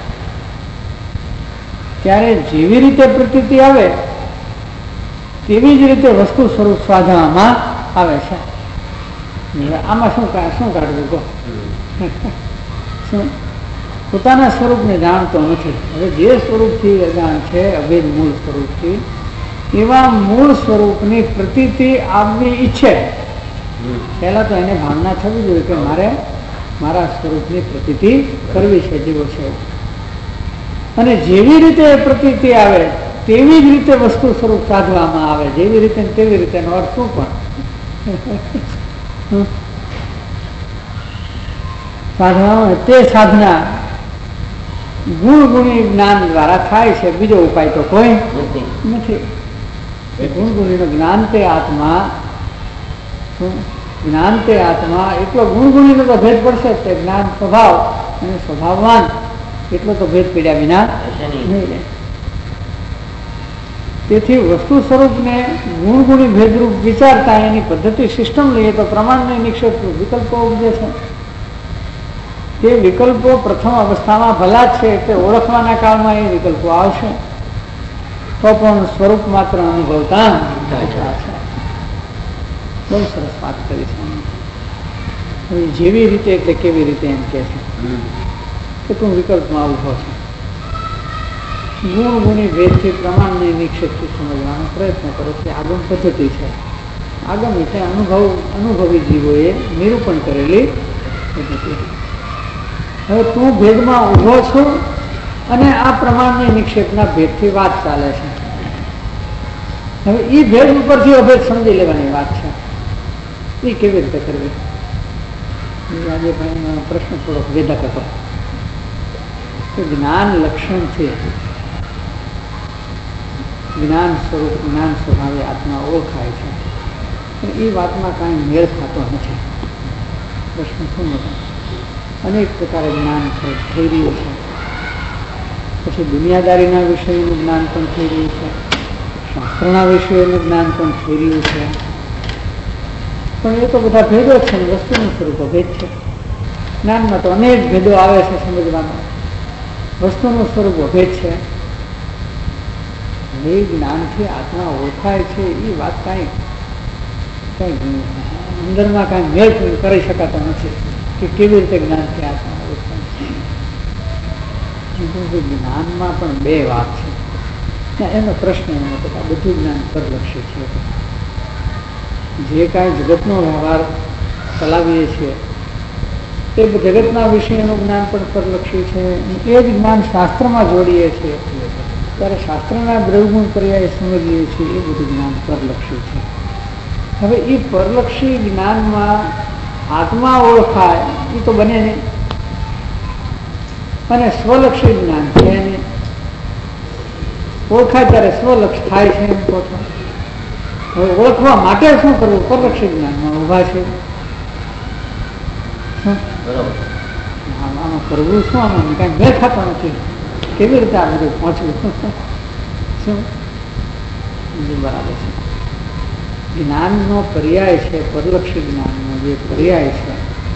B: ત્યારે જેવી રીતે પ્રતીતિ આવે તેવી જ રીતે વસ્તુ સ્વરૂપ સાધવામાં આવે છે. આમાં શું કાઢવું કહો? શું? પોતાના સ્વરૂપને જાણતો નથી. હવે જે સ્વરૂપથી અજાણ છે, અભેદ મૂળ સ્વરૂપથી, એવા મૂળ સ્વરૂપની પ્રતીતિ આવવી ઈચ્છે, પહેલા તો એને ભાવના થવી જોઈએ કે મારે મારા સ્વરૂપની પ્રતીતિ કરવી છે જેવો છે. અને જેવી રીતે પ્રતીતિ આવે તેવી જ રીતે વસ્તુ સ્વરૂપ સાધવામાં આવે. જેવી રીતે તેવી રીતે એનો અર્થ શું પણ સાધવામાં તે સાધના ગુણગુણી જ્ઞાન દ્વારા થાય છે. બીજો ઉપાય તો કોઈ નથી. ગુણગુણીનું જ્ઞાન તે આત્મા, જ્ઞાન તે આત્મા એટલો ગુણગુણીનો તો ભેદ પડશે તે જ્ઞાન સ્વભાવ અને સ્વભાવવાન એટલો તો ભેદ પીડ્યા વિના નહીં રહે. તેથી વસ્તુ સ્વરૂપને ગુણગુણી ભેદરૂપ વિચારતા એની પદ્ધતિ સિસ્ટમ લઈએ તો પ્રમાણને નિક્ષેપ વિકલ્પો ઉપજે છે. તે વિકલ્પો પ્રથમ અવસ્થામાં ભલા જ છે તે ઓળખવાના કાળમાં એ વિકલ્પો આવશે તો પણ સ્વરૂપ માત્ર અનુભવતા છે. બહુ સરસ વાત કરી છે. જેવી રીતે એટલે કેવી રીતે એમ કે છે કે તું વિકલ્પમાં ઉભો છે. ગુણ ગુણી ભેદથી પ્રમાણને નિક્ષેપથી સમજવાનો પ્રયત્ન કરે છે. આગમ પદ્ધતિ છે. આગમ એટલે અનુભવી જીવોએ નિરૂપણ કરેલી પદ્ધતિ. હવે તું ભેદમાં ઉભો છો અને આ પ્રમાણની નિક્ષેપના ભેદથી વાત ચાલે છે. હવે એ ભેદ ઉપરથી અભેદ સમજી લેવાની વાત છે. એ કેવી રીતે કરવી? આજે પણ પ્રશ્ન થોડોક વેદક હતો કે જ્ઞાન લક્ષણથી જ્ઞાન સ્વરૂપ જ્ઞાન સ્વભાવે આત્મા ઓળખાય છે, પણ એ વાતમાં કાંઈ મેળ થતો નથી. પ્રશ્ન શું હતો? અનેક પ્રકારે જ્ઞાન છે, થઈ રહ્યું છે. પછી દુનિયાદારીના વિષયનું જ્ઞાન પણ થઈ રહ્યું છે, શાસ્ત્રના વિષયોનું જ્ઞાન પણ થઈ રહ્યું છે. પણ એ તો બધા ભેદો છે ને વસ્તુનું સ્વરૂપ ભેદ છે. જ્ઞાનમાં તો અનેક ભેદો આવે છે સમજવામાં, વસ્તુનું સ્વરૂપ ભેદ છે. એ જ્ઞાનથી આત્મા ઓળખાય છે એ વાત કઈ અંદરમાં કાંઈ મેળ કરી શકાતો નથી કે કેવી રીતે જ્ઞાનથી આત્મા ઓળખાય. જ્ઞાનમાં પણ બે વાત છે. એનો પ્રશ્ન એનો હતો કે બધું જ્ઞાન પરલક્ષી છે. જે કાંઈ જગતનો વ્યવહાર ચલાવીએ છીએ એ જગતના વિષયનું જ્ઞાન પણ પરલક્ષી છે. એ જ જ્ઞાન શાસ્ત્રમાં જોડીએ છીએ ત્યારે શાસ્ત્રના દ્રવગુણ પર્યાય સમજીએ છીએ એ બધું જ્ઞાન પરલક્ષી છે. હવે એ પરલક્ષી જ્ઞાનમાં આત્મા ઓળખાય એ તો બને નહીં, અને સ્વલક્ષી જ્ઞાન છે એને ઓળખાય ત્યારે સ્વલક્ષ થાય છે એમ કહો છો. હવે ઓળખવા માટે શું કરવું? પરલક્ષી જ્ઞાનમાં ઉભા છે. આમાં કરવું શું? આમાં કઈ મેળ ખાતો નથી. કેવી રીતે આ બધું પહોંચવું? શું બરાબર છે? જ્ઞાનનો પર્યાય છે, પરલક્ષી જ્ઞાનનો જે પર્યાય છે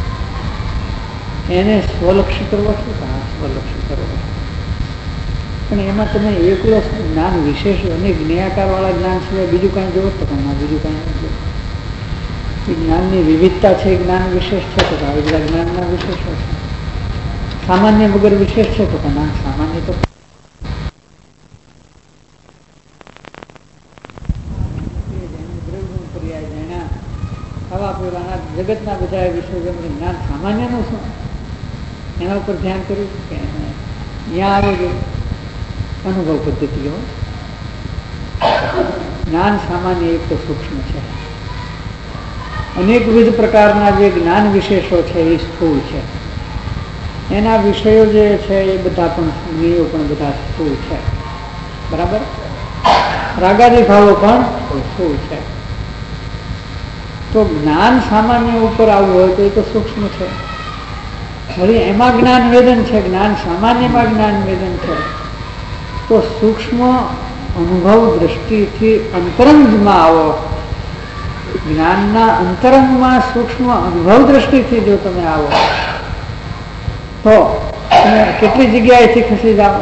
B: એને સ્વલક્ષી કરવો છે કે સ્વલક્ષી કરવો છે? પણ એમાં તમે એકલો જ્ઞાન વિશેષ અને જ્ઞેયાકાર વાળા જ્ઞાન સિવાય બીજું કાંઈ જોવો તો ના, બીજું કાંઈ નથી જોવું. જ્ઞાનની વિવિધતા છે, જ્ઞાન વિશેષ છે તો આવી બધા જ્ઞાનના વિશેષો છે. સામાન્ય વગર વિશેષ છે તો ના, સામાન્ય તો જગતના બધા વિષયો જ્ઞાન સામાન્યનું શું એના ઉપર ધ્યાન કર્યું કે અહીંયા આવે છે અનુભવ પદ્ધતિઓ. જ્ઞાન સામાન્ય એક તો સૂક્ષ્મ છે. અનેકવિધ પ્રકારના જે જ્ઞાન વિશેષો છે એ સ્થૂળ છે. એના વિષયો જે છે એ બધા પણ નિયો પણ બધા સ્થૂળ છે. બરાબર? રાગાદી ભાવો પણ સ્થૂળ છે. તો જ્ઞાન સામાન્ય ઉપર આવવું હોય તો એ તો સૂક્ષ્મ છે. હવે એમાં જ્ઞાન વેદન છે, જ્ઞાન સામાન્યમાં જ્ઞાન વેદન છે. તો સૂક્ષ્મ અનુભવ દ્રષ્ટિથી અંતરંગમાં આવો. જ્ઞાનના અંતરંગમાં સૂક્ષ્મ અનુભવ દ્રષ્ટિથી જો તમે આવો તો તમે કેટલી જગ્યાએથી ખસી જાઓ?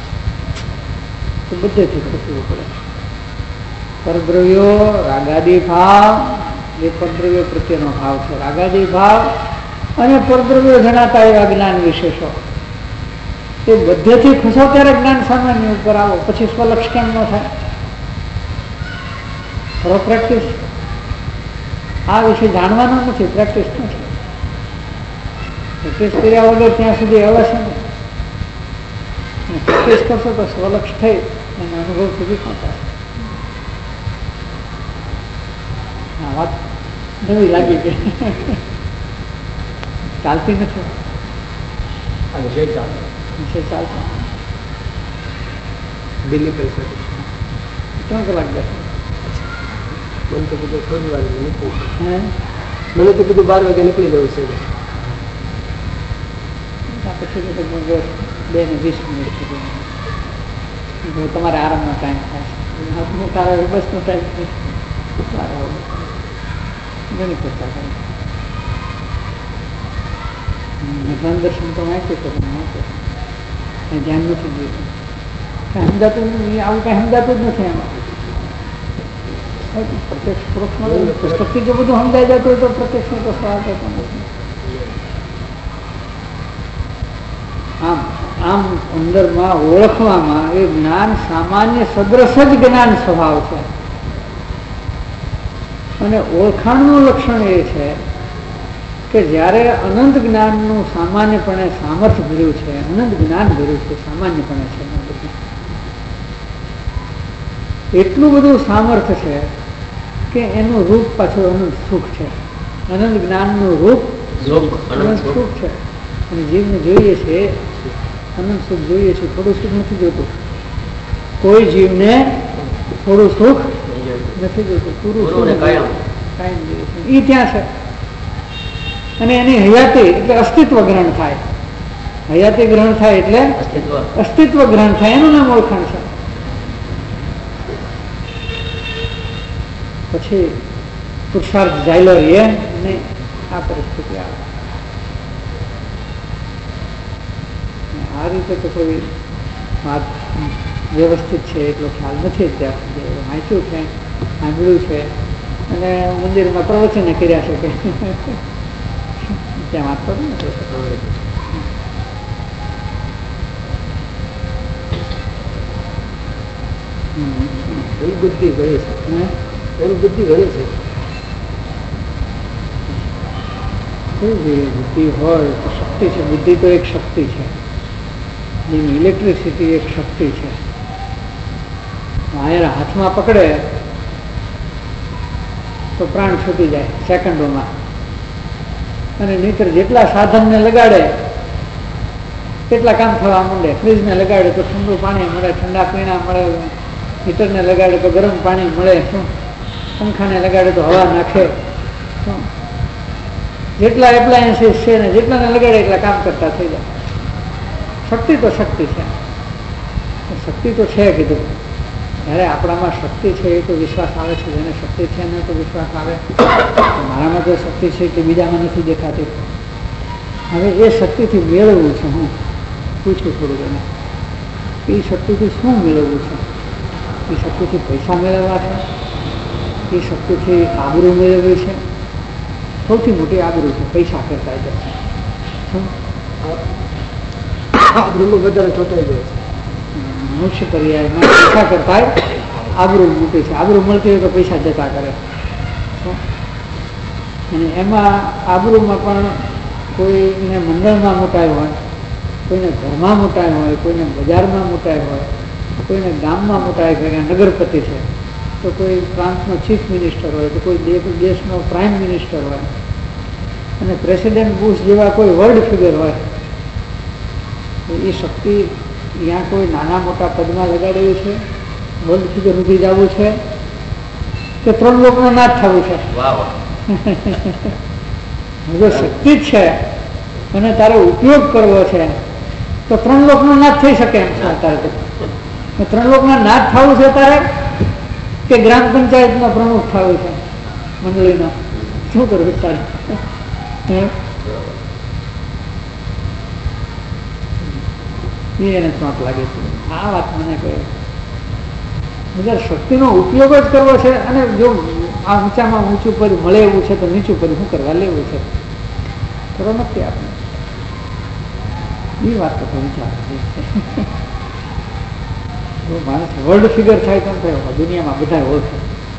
B: તો બધેથી ખસવું પડે. પરદ્રવ્યો, રાગાદી ભાવ, જે પરદ્રવ્ય પ્રત્યેનો ભાવ છે, રાગાદી ભાવ અને પરદ્રવ્યો જણાતા એવા જ્ઞાન વિશેષો, એ બધેથી ખસો ત્યારે જ્ઞાન સામાન્ય ઉપર આવો. પછી સ્વલક્ષ કેમ ન થાય? ખરો પ્રેક્ટિસ આ વિશે જાણવાનો નથી, પ્રેક્ટિસ નથી. પ્રેક્ટિસ કર્યા વગર ત્યાં સુધી અવશ્ય નહીં. પ્રેક્ટિસ કરશો તો સ્વલક્ષ થઈ અને અનુભવ સુધી પહોંચાય. આ વાત નવી લાગી કે ચાલતી નથી. વિષય ચાલતો
D: દિલ્હી કરી શકે
B: 3 કલાક બેઠો.
D: મને તો બધું થોડી વાર નીકળી, મને તો બધું 12 વાગે નીકળી જવું છે.
B: પછી 2:20 સુધી તમારે આરામનો ટાઈમ થાય છે. તારા બસનો ટાઈમ ઘણી ચર્ચા કરી. દર્શન તો વાંચ્યું તો કઈ ધ્યાન નથી જોયું. સમજાતું આવું કઈ સમજાતું જ નથી. એમાં પ્રત્યક્ષ પુરુષમાં પુસ્તકથી જો બધું સમજાઈ જતું હોય તો પ્રત્યક્ષ તો સવાલ થતો નથી. આમ આમ અંદરમાં ઓળખવામાં એ જ્ઞાન સામાન્ય સદ્રશ જ જ્ઞાન સ્વભાવ છે. અને ઓળખાણનું લક્ષણ એ છે કે જ્યારે અનંત જ્ઞાનનું સામાન્યપણે સામર્થ્ય ભર્યું છે, અનંત જ્ઞાન ભર્યું છે, સામાન્યપણે છે, એટલું બધું સામર્થ્ય છે કે એનું રૂપ પાછું અનંત સુખ છે. અનંત જ્ઞાનનું રૂપ અનંત સુખ છે. અને જીવને જોઈએ છે અનંત સુખ જોઈએ છે, થોડું સુખ નથી જોતું. કોઈ જીવને થોડું સુખ નથી જોતું, પૂરું સુખ કાયમ જોઈએ છે. એ ત્યાં છે. અને એની હયાતી એટલે અસ્તિત્વ ગ્રહણ થાય. હયાતી ગ્રહણ થાય એટલે અસ્તિત્વ ગ્રહણ થાય, એનું નામ ઓળખાણ છે. પછી પુરુષાર્થ જાયલો રહીએ અને આ પરિસ્થિતિ આવે. આ રીતે તો કોઈ વાત વ્યવસ્થિત છે એટલો ખ્યાલ નથી. ત્યાં સુધી વાંચ્યું છે, સાંભળ્યું છે, અને મંદિરમાં પ્રવચને કર્યા છે કે ત્યાં વાત કરું ને
D: એની બુદ્ધિ ઘણી છે, એની બુદ્ધિ ઘણી છે.
B: બુદ્ધિ હોય તો શક્તિ છે. બુદ્ધિ તો એક શક્તિ છે, જેની ઇલેક્ટ્રિસિટી એક શક્તિ છે. વાયર હાથમાં પકડે તો પ્રાણ છૂટી જાય સેકન્ડોમાં, અને નહીતર જેટલા સાધનને લગાડે કેટલા કામ થવા માંડે. ફ્રીજને લગાડે તો ઠંડુ પાણી મળે, ઠંડા પીણા મળે, હીટરને લગાડે તો ગરમ પાણી મળે, પંખાને લગાડે તો હવા નાખે. જેટલા એપ્લાયન્સીસ છે ને જેટલાને લગાડે એટલા કામ કરતા થઈ જાય. શક્તિ તો શક્તિ છે, શક્તિ તો છે કીધું. જ્યારે આપણામાં શક્તિ છે એ તો વિશ્વાસ આવે છે, જેને શક્તિ છે એને તો વિશ્વાસ આવે મારામાં તો શક્તિ છે કે બીજામાં નથી દેખાતી. હવે એ શક્તિથી મેળવવું છે. હું પૂછું થોડું એને, એ શક્તિથી શું મેળવવું છે? એ શક્તિથી પૈસા મેળવવા છે? એ શક્તિથી આબરૂ મેળવવી છે? સૌથી મોટી આબરૂ છે પૈસા કરતા જ
D: આબરૂમાં વધારે ચોટાઈ જાય છે.
B: મનુષ્ય પર્યાયમાં પૈસા કરતા આબરૂ મોટી છે. આબરૂ મળતી હોય તો પૈસા જતા કરે. અને એમાં આબરૂમાં પણ કોઈને મંડળમાં મોટાઈ હોય, કોઈને ઘરમાં મોટાઈ હોય, કોઈને બજારમાં મોટાઈ હોય, કોઈને ગામમાં મોટાઈ હોય, નગરપતિ છે તો કોઈ પ્રાંતનો ચીફ મિનિસ્ટર હોય, તો કોઈ દેશનો પ્રાઇમ મિનિસ્ટર હોય, અને પ્રેસિડેન્ટ બુશ જેવા કોઈ વર્લ્ડ ફિગર હોય. એ શક્તિ ત્યાં કોઈ નાના મોટા પદમાં લગાડેલું છે, વર્લ્ડ ફિગર ઉભી જવું છે કે 3 લોકનો નાશ થવું છે. જો શક્તિ જ છે અને તારે ઉપયોગ કરવો છે તો 3 લોકનો નાશ થઈ શકે એમ છે. તારે 3 લોકના નાશ થવું છે તારે કે ગ્રામ પંચાયતનો પ્રમુખ થવું છે, મંડળીનો? શું કરવું તારે? એને ચોંટ લાગે છે આ વાત મને કહે. શક્તિનો ઉપયોગ જ કરવો છે, અને જો આ ઊંચામાં ઊંચું પદ મળે એવું છે તો નીચું પદ શું કરવા લેવું છે? ખરો નથી આપણે એ વાત તો વિચાર માણસ વર્લ્ડ ફિગર થાય તો દુનિયામાં બધા ઓળખે.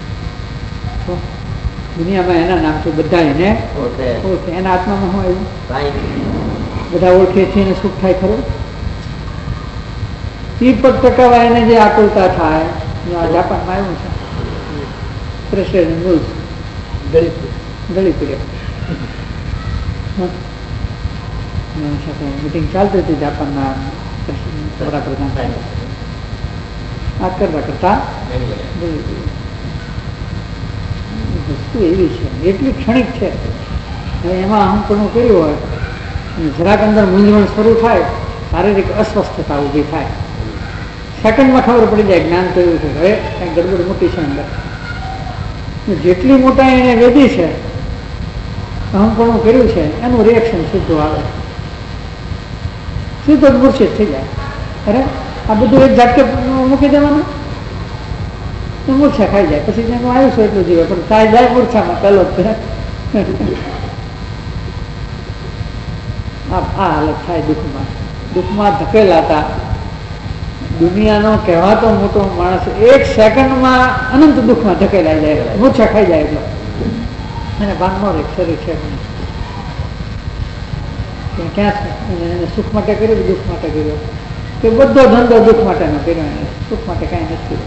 B: દુનિયામાં એના નામથી બધા એને ઓળખે. એના આત્મામાં શું આવ્યું? બધા ઓળખે છે એને સુખ થાય ખરું? એ પદ ટકાવા એને જે આકુલતા થાય. જાપાનમાં આવ્યું છે પ્રેસિડેન્ટ રૂલ્સ ગળી પડ્યા સાથે મિટિંગ ચાલતી હતી જાપાનના વડાપ્રધાન આ કરતા કરતા વસ્તુ એવી છે, એટલી ક્ષણિક છે. હવે એમાં અહંકરણું કર્યું હોય અને જરાક અંદર મૂંઝવણ શરૂ થાય, શારીરિક અસ્વસ્થતા ઊભી થાય, સેકન્ડમાં ખબર પડી જાય જ્ઞાન તો એવું છે હવે કંઈક ગડબડ મોટી છે અંદર. જેટલી મોટા એને વેદી છે, અહંકરણું કર્યું છે, એનું રિએક્શન સીધું આવે, સીધો જ મૂર્છિત થઈ જાય. અરે આ બધું એક ઝાટકે મૂકી દેવાનું, મૂર્છા ખાઈ જાય. પછી હું આવ્યું છું એટલું જીવે પણ થાય જાય મૂર્છામાં પહેલો જ. આ હાલત થાય દુઃખમાં. દુઃખમાં ધકેલાતા દુનિયાનો કહેવાતો મોટો માણસ 1 સેકન્ડમાં અનંત દુઃખમાં ધકેલાઈ જાય, મૂર્છા ખાઈ જાય એટલો. અને ભાનનો રે શરીર છે ક્યાં છે? એને સુખ માટે કર્યું, દુઃખ માટે કર્યો, કે બધો ધંધો દુઃખ માટેનો કર્યો, એને સુખ માટે કાંઈ નથી.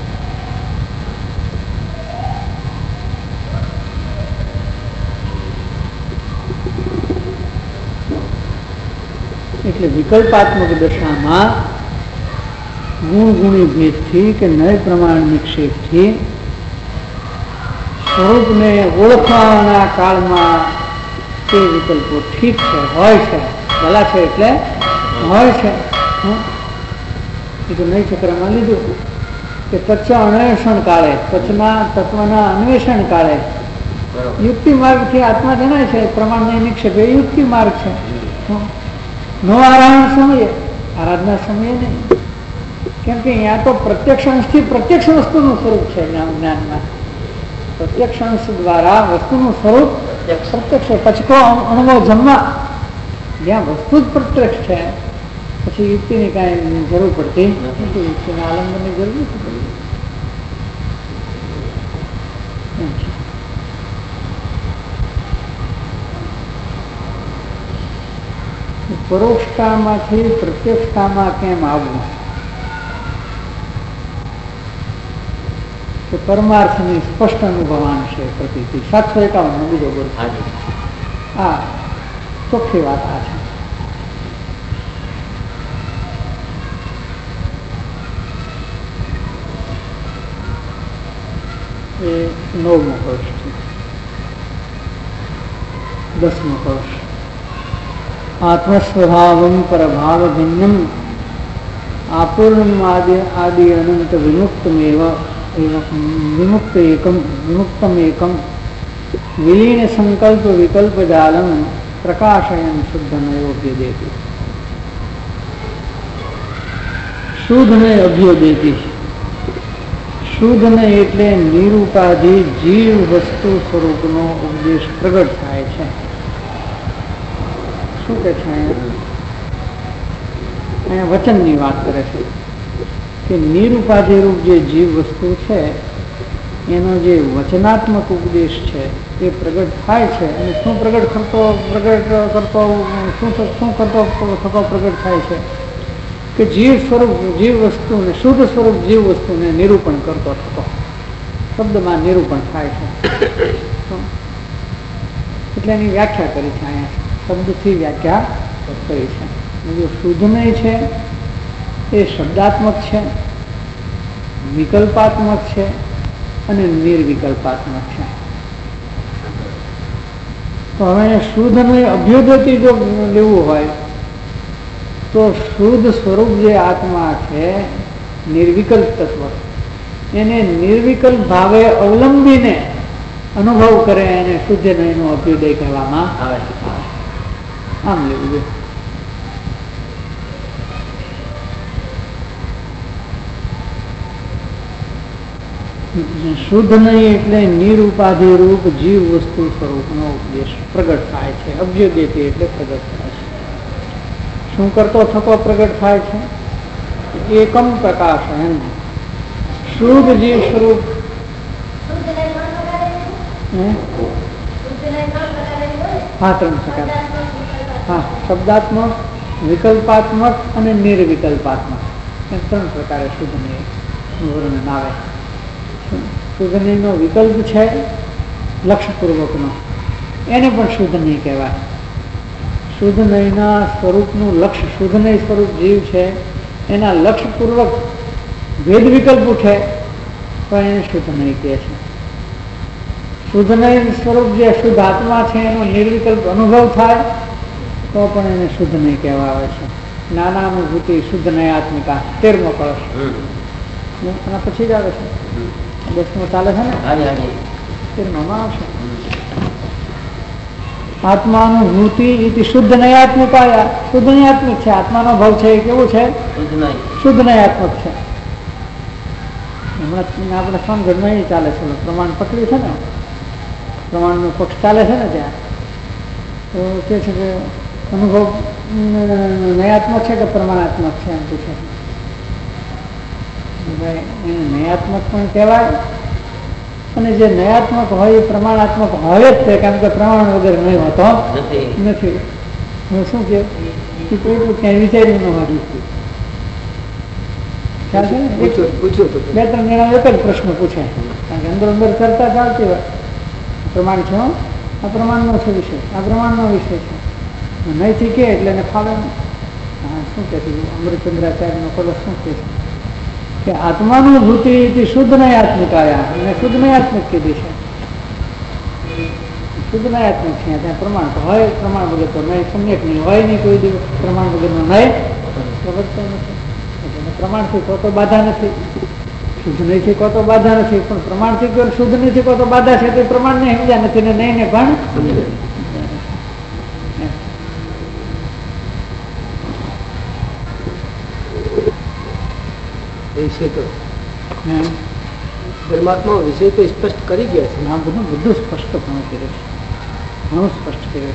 B: એટલે વિકલ્પાત્મક દશામાં ગુણગુણી ભેદથી કે નય પ્રમાણ નિક્ષેપથી સ્વરૂપને ઓળખવાના કાળમાં તે વિકલ્પો ઠીક છે, હોય છે, ભલા છે એટલે હોય છે. એ તો નય ચક્રમાં લીધું કે તત્વ અન્વેષણ કાળે, તત્વના અન્વેષણ કાળે યુક્તિ માર્ગથી આત્મા જણાય છે. પ્રમાણ નહીં નિક્ષેપ એ યુક્તિ માર્ગ છે. નો આરાધના સમયે, આરાધના સમયે નહીં, કેમ કે અહીંયા તો પ્રત્યક્ષ અંશથી પ્રત્યક્ષ વસ્તુનું સ્વરૂપ છે જ્ઞાનમાં. પ્રત્યક્ષ અંશ દ્વારા વસ્તુનું સ્વરૂપ પ્રત્યક્ષ પચકો અનુભવ જન્મા, જ્યાં વસ્તુ જ પ્રત્યક્ષ છે પછી યુક્તિની કાંઈ જરૂર પડતી નથી, યુક્તિના આલંબનની જરૂર નથી પડતી. પરોક્ષતામાંથી પ્રત્યક્ષતામાં કેમ આવવું? કે પરમાર્થની સ્પષ્ટ અનુભવાન છે પ્રતીતિ. 751 બીજો બોલ. હા, ચોખ્ખી વાત આ છે. એ 9મો વર્ષ છે. 10મો વર્ષ. આત્મસ્વભાવમ પરભાવ ભિન્નમ આપૂર્ણમ આદિ અનંત વિમુક્તમેવ વિમુક્તમ એકમ વિલીન સંકલ્પ વિકલ્પ જાલમ પ્રકાશયન શુદ્ધ નયોગ્ય દેતી. શુદ્ધ ને અભ્ય દેતી. શુદ્ધ ને એટલે નિરુપાધિ જીવ વસ્તુ સ્વરૂપનો ઉપદેશ પ્રગટ થાય છે. શું કે છે અહીંયા વચનની વાત કરે છે કે નિરુપાધિ રૂપ જે જીવ વસ્તુ છે એનો જે વચનાત્મક ઉપદેશ છે એ પ્રગટ થાય છે. અને શું પ્રગટ થતો પ્રગટ થાય છે કે જીવ સ્વરૂપ જીવ વસ્તુને શુદ્ધ સ્વરૂપ જીવ વસ્તુને નિરૂપણ કરતો થતો શબ્દમાં નિરૂપણ થાય છે. એટલે એની વ્યાખ્યા કરી છે અહીંયા શબ્દથી વ્યાખ્યા કરી છે. જો શુદ્ધ નહીં છે એ શબ્દાત્મક છે, વિકલ્પાત્મક છે અને નિર્વિકલ્પાત્મક છે. તો હવે શુદ્ધ નહીં અભ્યુદયથી જો લેવું હોય તો શુદ્ધ સ્વરૂપ જે આત્મા છે નિર્વિકલ્પ તત્વ એને નિર્વિકલ્પ ભાવે અવલંબીને અનુભવ કરે એને શુદ્ધ નહીંનો અભ્યુદય કહેવામાં આવે છે. આમ લેવું જોઈએ. શુદ્ધ નહીં એટલે નિરુપાધિ રૂપ જીવ વસ્તુ સ્વરૂપનો ઉપદેશ પ્રગટ થાય છે. અભ્યુદયથી એટલે પ્રગટ થાય છે. શું કરતો થતો પ્રગટ થાય છે? એકમ પ્રકાશ એમ શુદ્ધ જીવ સ્વરૂપ. હા, 3 પ્રકાર. હા, શબ્દાત્મક, વિકલ્પાત્મક અને નિર્વિકલ્પાત્મક એમ 3 પ્રકારે શુદ્ધ નહીં વર્ણન આવે. શુદ્ધ નહીંનો વિકલ્પ છે લક્ષ્યપૂર્વકનો, એને પણ શુદ્ધ નહીં કહેવાય. શુદ્ધ નહીંના સ્વરૂપનું લક્ષ્ય, શુદ્ધ નહીં સ્વરૂપ જીવ છે એના લક્ષ્યપૂર્વક ભેદ વિકલ્પ ઉઠે તો એને શુદ્ધ નહીં કહે છે. શુદ્ધ નહીં સ્વરૂપ જે શુદ્ધ આત્મા છે એનો નિર્વિકલ્પ અનુભવ થાય તો પણ એને શુદ્ધ નહીં કહેવા આવે છે. જ્ઞાનાનુભૂતિ શુદ્ધ નયાત્મિકા 13મો કળશ. એના પછી જ આવે છે. 10મો ચાલે છે ને? 13માં આવશે. આત્માનુભૂતિ ઇતિ શુદ્ધ નયાત્મિકા. શુદ્ધ નયાત્મિક છે. આત્માનો ભાવ છે એ કેવું છે? શુદ્ધ નયાત્મક છે. હમણાં આપણે સમજણમાં એ ચાલે છે, પ્રમાણ પકડ્યું છે ને, પ્રમાણનો પક્ષ ચાલે છે ને ત્યાં, તો કે છે કે અનુભવ નયાત્મક છે કે પ્રમાણાત્મક છે એમ પૂછે. એને નયાત્મક પણ કહેવાય અને જે નયાત્મક હોય એ પ્રમાણાત્મક હોય જ છે, કારણ કે પ્રમાણ વગર નહીં હોતો નથી. હું શું કહ્યું કે કોઈ ક્યાંય વિચાર્યું ન હોય. ખ્યાલ છે ને? 2-3 જણા એક જ પ્રશ્ન પૂછે, કારણ કે અંદર અંદર ચર્ચા ચાલતી હોય. પ્રમાણ છે, આ પ્રમાણનો છે વિષય, આ પ્રમાણનો વિષય છે, નહીંથી કે એટલે એને ફાવે. શું કે અમૃતચંદ્રાચાર્યનો કલશ શું કહે છે કે આત્માનુભૂતિ શુદ્ધ નયાત્મિકાયા, અને શુદ્ધ નયાત્મિક કીધી છે. શુદ્ધ નયાત્મિક છે ત્યાં પ્રમાણ તો હોય, પ્રમાણ વગર તો નહીં, સમ્યક નહીં હોય નહીં કોઈ દિવસ. પ્રમાણ વગરનો નહીં પ્રવર્તતો નથી. પ્રમાણથી તો બાધા નથી, શુદ્ધ નહીંથી તો બાધા નથી, પણ પ્રમાણથી શુદ્ધ નથી તો બાધા છે. તો પ્રમાણને સમજ્યા નથી ને નહીં ને પણ
D: પરમાત્મા વિષય તો સ્પષ્ટ કરી ગયા છે.
B: આ બધું સ્પષ્ટ ઘણું કર્યું છે, ઘણું સ્પષ્ટ કર્યું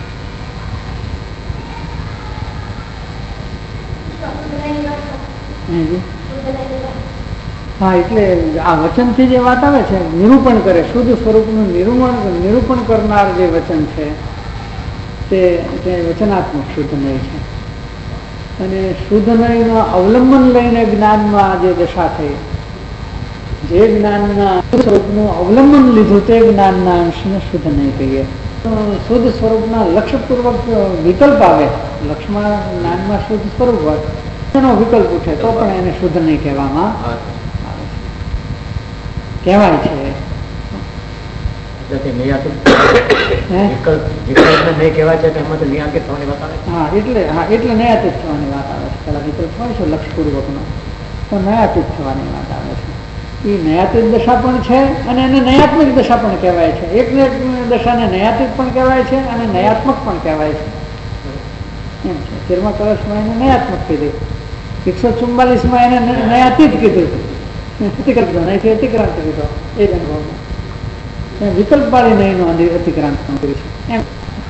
B: છે. હા, એટલે આ વચનથી જે વાત આવે છે નિરૂપણ કરે, શુદ્ધ સ્વરૂપનું નિરૂપણ કરનાર જે વચન છે તે વચનાત્મક શુદ્ધ નય છે. અને શુદ્ધ નયનું અવલંબન લઈને જ્ઞાનમાં જે દશા થઈ, જે જ્ઞાનના સ્વરૂપનું અવલંબન લીધું તે જ્ઞાનના અંશને શુદ્ધ નય કહીએ. શુદ્ધ સ્વરૂપના લક્ષ્યપૂર્વક વિકલ્પ આવે, લક્ષ્મણ જ્ઞાનમાં શુદ્ધ સ્વરૂપ હોય એનો વિકલ્પ ઉઠે તો પણ એને શુદ્ધ નય કહેવામાં કહેવાય છે. એટલે નયાતીત થવાની વાત આવે છે. પેલા વિકલ્પ હોય છે લક્ષપૂર્વક નો, તો નયાતીત થવાની વાત આવે છે. એ નયાતીત દશા પણ છે અને એને નયાત્મક દશા પણ કહેવાય છે. એકને એક દશાને નયાતીત પણ કહેવાય છે અને નયાત્મક પણ કહેવાય છે. એમ છે 13મા કળશમાં એને નયાત્મક કીધી, 144માં એને નયાતીત કીધું, અતિક્રાંત કીધો. એ જ અનુભવમાં વિકલ્પ વાળી નયનો અતિક્રાંત કર્યું છે. એમ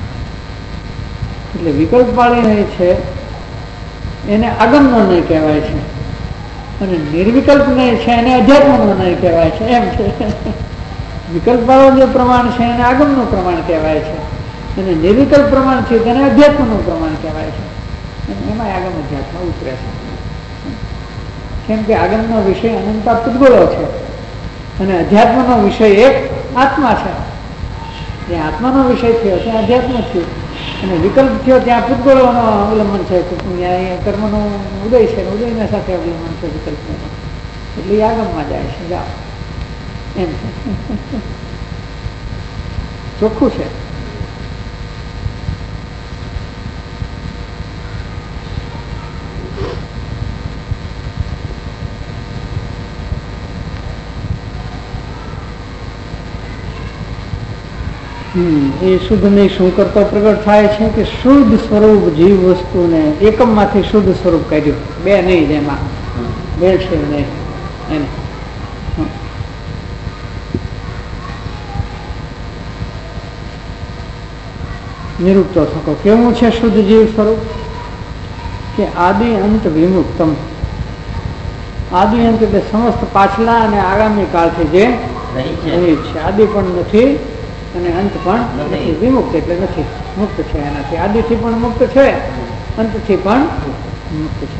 B: એટલે વિકલ્પ વાળી નય છે એને આગમનો નય કહેવાય છે અને નિર્વિકલ્પ નય છે એને અધ્યાત્મનો નય કહેવાય છે. એમ છે વિકલ્પ વાળો જે પ્રમાણ છે એને આગમનું પ્રમાણ કહેવાય છે અને નિર્વિકલ્પ પ્રમાણ છે તેને અધ્યાત્મનું પ્રમાણ કહેવાય છે. એમાં આગમ અધ્યાત્મ ઉતરે છે. કેમ કે આગમનો વિષય અનંતા પૂતગળો છે અને અધ્યાત્મનો વિષય એક આત્મા છે. જ્યાં આત્માનો વિષય થયો ત્યાં અધ્યાત્મ થયું અને વિકલ્પ થયો ત્યાં પૂતગળોનો અવલંબન છે. કર્મનો ઉદય છે, ઉદયના સાથે અવલંબન છે વિકલ્પનો, એટલે એ આગમમાં જાય છે. જાઓ એમ છે, ચોખ્ખું છે. એ શુદ્ધ નહીં શું કરતો પ્રગટ થાય છે કે શુદ્ધ સ્વરૂપ જીવ વસ્તુને એકમમાંથી શુદ્ધ સ્વરૂપ કાઢ્યું. બે નહીં, જેમાં બે છે નહીં એને નિરૂપતો થતો. કેવું છે શુદ્ધ જીવ સ્વરૂપ કે આદિ અંત વિમુક્તમ. આદિ અંત એટલે સમસ્ત પાછલા અને આગામી કાળથી જે રહી છે. આદિ પણ નથી અને અંત પણ નથી. વિમુક્ત એટલે નથી, મુક્ત છે એનાથી. આદિથી પણ મુક્ત છે, અંતથી પણ મુક્ત છે.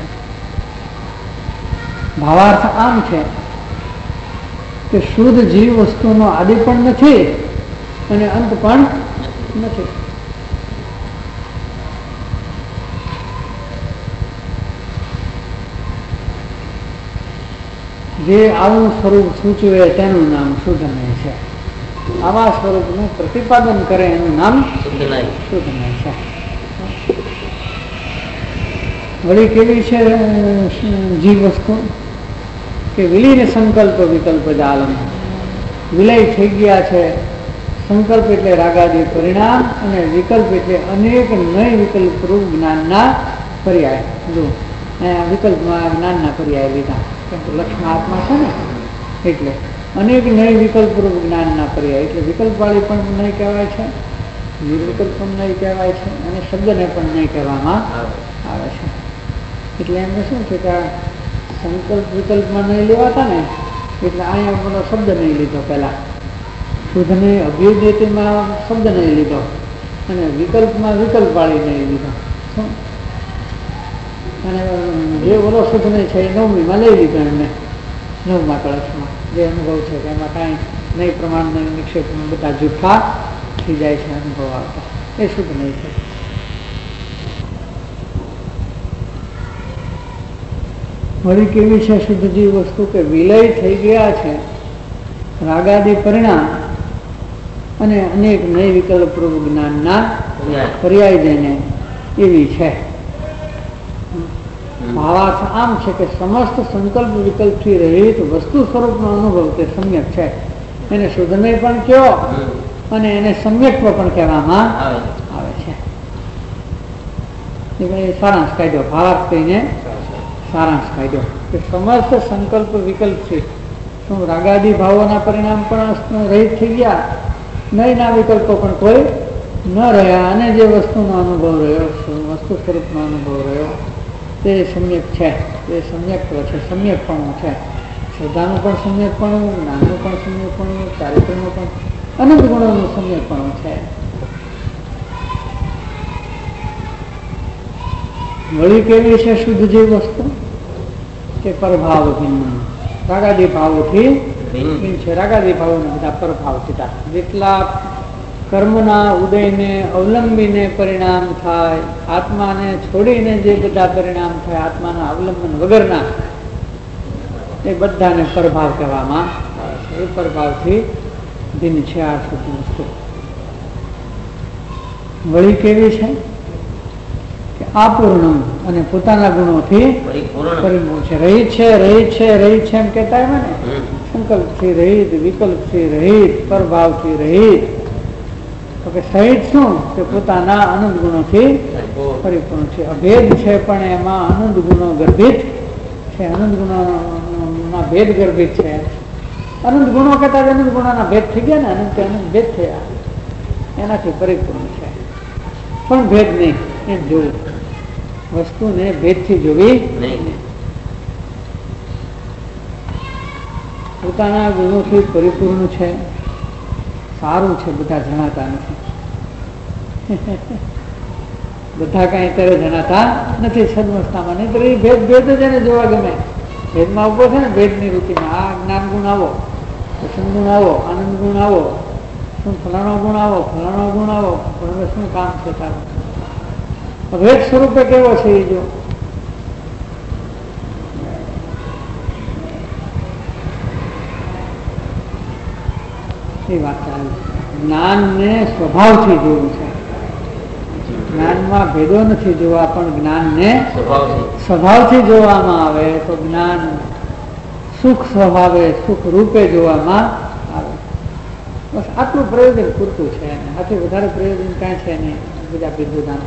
B: ભાવાર્થ આમ છે કે શુદ્ધ જીવ વસ્તુનો આદિ પણ નથી અને અંત પણ નથી. જે આવું સ્વરૂપ સૂચવે તેનું નામ શુદ્ધમય છે. આવા સ્વરૂપનું પ્રતિપાદન કરે એનું નામ શુદ્ધમય છે. વળી કેવી છે જીવ વસ્તુ કે વિલીન સંકલ્પ વિકલ્પ જાલમ. વિલય થઈ ગયા છે. સંકલ્પ એટલે રાગાદી પરિણામ અને વિકલ્પ એટલે અનેક નય વિકલ્પ રૂપ જ્ઞાનના પર્યાય. જો વિકલ્પમાં જ્ઞાનના પર્યાય લીધા, લક્ષ્મણ આત્મા છે ને એટલે અનેક નય વિકલ્પ રૂપ જ્ઞાનના પર્યાય. એટલે વિકલ્પ વાળી પણ નય કહેવાય છે, નિર્વિકલ્પ પણ નય કહેવાય છે અને શબ્દને પણ નય કહેવામાં આવે છે. એટલે એમને શું છે કે સંકલ્પ વિકલ્પમાં નય લેવાતા ને એટલે અહીંયા બધો શબ્દ નહીં લીધો. પહેલા શુદ્ધને અભ્યુદયમાં શબ્દ નહીં લીધો અને વિકલ્પમાં વિકલ્પ વાળી નહીં લીધો. અને જે ઓલો શુદ્ધ નહીં છે એ 9મીમાં લઈ લીધો એમને. 9મા કળશમાં જે અનુભવ છે કે એમાં કાંઈ નહીં પ્રમાણ નહીં નિક્ષેપ બધા જુઠ્ઠા થઈ જાય છે અનુભવ આવતા. એ શુદ્ધ નહીં છે. વળી કેવી છે શુદ્ધ જીવ વસ્તુ કે વિલય થઈ ગયા છે રાગાદી પરિણામ અને અનેક નય વિકલ્પ રૂપ જ્ઞાનના પર્યાય જઈને એવી છે. ભાવાર્થ આમ છે કે સમસ્ત સંકલ્પ વિકલ્પથી રહિત વસ્તુ સ્વરૂપનો અનુભવ તે સમ્યક છે. એને શુદ્ધમય પણ કયો અને એને સમ્યક્ત્વ પણ કહેવામાં આવે છે. સારાંશ કાઢ્યો, ભાવાર્થ કહીને સારાંશ કાઢ્યો કે સમસ્ત સંકલ્પ વિકલ્પથી શું રાગાદી ભાવોના પરિણામ પણ રહિત થઈ ગયા, નયના વિકલ્પો પણ કોઈ ન રહ્યા, અને જે વસ્તુનો અનુભવ રહ્યો, વસ્તુ સ્વરૂપનો અનુભવ રહ્યો તે સમ્યક છે, તે સમ્યક્ત્વ છે, સમ્યકપણું છે. શ્રદ્ધાનું પણ સમ્યકપણું, જ્ઞાનનું પણ સમ્યકપણું, ચારિત્રનું પણ, અનંત ગુણોનું સમ્યકપણું છે. વળી કેવી છે શુદ્ધ જેવી વસ્તુ કે પરભાવ ભિન્ન, રાગાદી ભાવોથી ભિન્ન છે. રાગાદી ભાવોને બધા પરભાવ કીધા. જેટલા કર્મના ઉદયને અવલંબીને પરિણામ થાય, આત્માને છોડીને જે બધા પરિણામ થાય, આત્માના અવલંબન વગરના, એ બધાને પરભાવ કહેવામાં આવે છે. એ પરભાવથી ભિન્ન છે આ શુદ્ધ વસ્તુ. વળી કેવી છે કે આપૂર્ણમ, અને પોતાના ગુણોથી પરિપૂર્ણ છે. રહિત છે, રહિત છે, રહિત છે એમ કહેતા હોય ને, સંકલ્પથી રહિત, વિકલ્પથી રહિત, પરભાવથી રહિત. તો કે સહિત શું કે પોતાના અનંત ગુણોથી પરિપૂર્ણ છે. અભેદ છે પણ એમાં અનંત ગુણો ગર્ભિત છે, અનંત ગુણોના ભેદ ગર્ભિત છે. અનંત ગુણો કરતા અનંત ગુણોના ભેદ થઈ ગયા ને, અનંત અનંત ભેદ થયા, એનાથી પરિપૂર્ણ છે. પણ ભેદ નહીં એમ જોવું, વસ્તુને ભેદથી જોવી નહીં. પોતાના ગુણોથી પરિપૂર્ણ છે, સારું છે. બધા જણાતા નથી, બધા કઈ અત્યારે જણાતા નથી સદવસ્થામાં. નહીં તો એ ભેદ ભેદ જ એને જોવા ગમે. ભેદમાં ઉભો છે ને, ભેદની રૂચિમાં. આ જ્ઞાન ગુણ આવો, પ્રસંગ ગુણ આવો, આનંદ ગુણ આવો, શું ફલાણો ગુણ આવો, ફલાણો ગુણ આવો, પણ હવે શું કામ છે તારું? ભેદ સ્વરૂપે કેવો છે એ જો. એ વાત ચાલે. જ્ઞાનને સ્વભાવથી જોવું છે. જ્ઞાનમાં ભેદો નથી જોવા, પણ જ્ઞાનને સ્વભાવથી જોવામાં આવે તો જ્ઞાન સુખ સ્વભાવે, સુખ રૂપે જોવામાં આવે. બસ આટલું પ્રયોજન પૂરતું છે. આથી વધારે પ્રયોજન કાંઈ છે નહીં બીજા વિદ્યુદાન.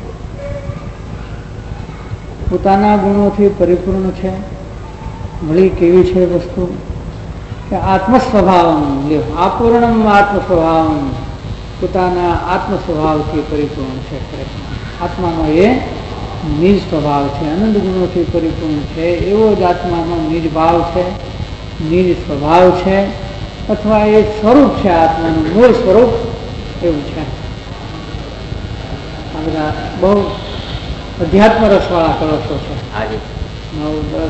B: પોતાના ગુણોથી પરિપૂર્ણ છે. વળી કેવી છે વસ્તુ કે આત્મ સ્વભાવમ, આપૂર્ણમ આત્મ સ્વભાવમ, પોતાના આત્મ સ્વભાવથી પરિપૂર્ણ છે. આત્માનો એ નિજ સ્વભાવ છે, અનંત ગુણોથી પરિપૂર્ણ છે. એવો જ આત્માનો નિજ ભાવ છે, નિજ સ્વભાવ છે, અથવા એ સ્વરૂપ છે. આત્માનું મૂળ સ્વરૂપ એવું છે. આ બધા બહુ અધ્યાત્મ રસવાળા કળશો છે. 9,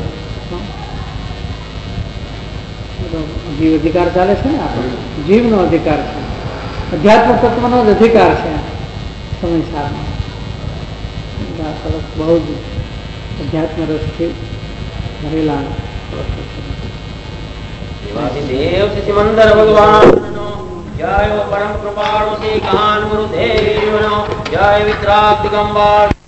B: 10 જીવ અધિકાર ચાલે છે ને, આપણો જીવનો અધિકાર છે, અધ્યાત્મ તત્વનો જ અધિકાર છે સંસારમાં. બહુ જ અધ્યાત્મ રસથી ભરેલા
C: દેવ સિમંદર ભગવાન જય પરમ કૃપાળુ શ્રી કાન ગુરુદેવ જય વિતરાગ દિગંબર.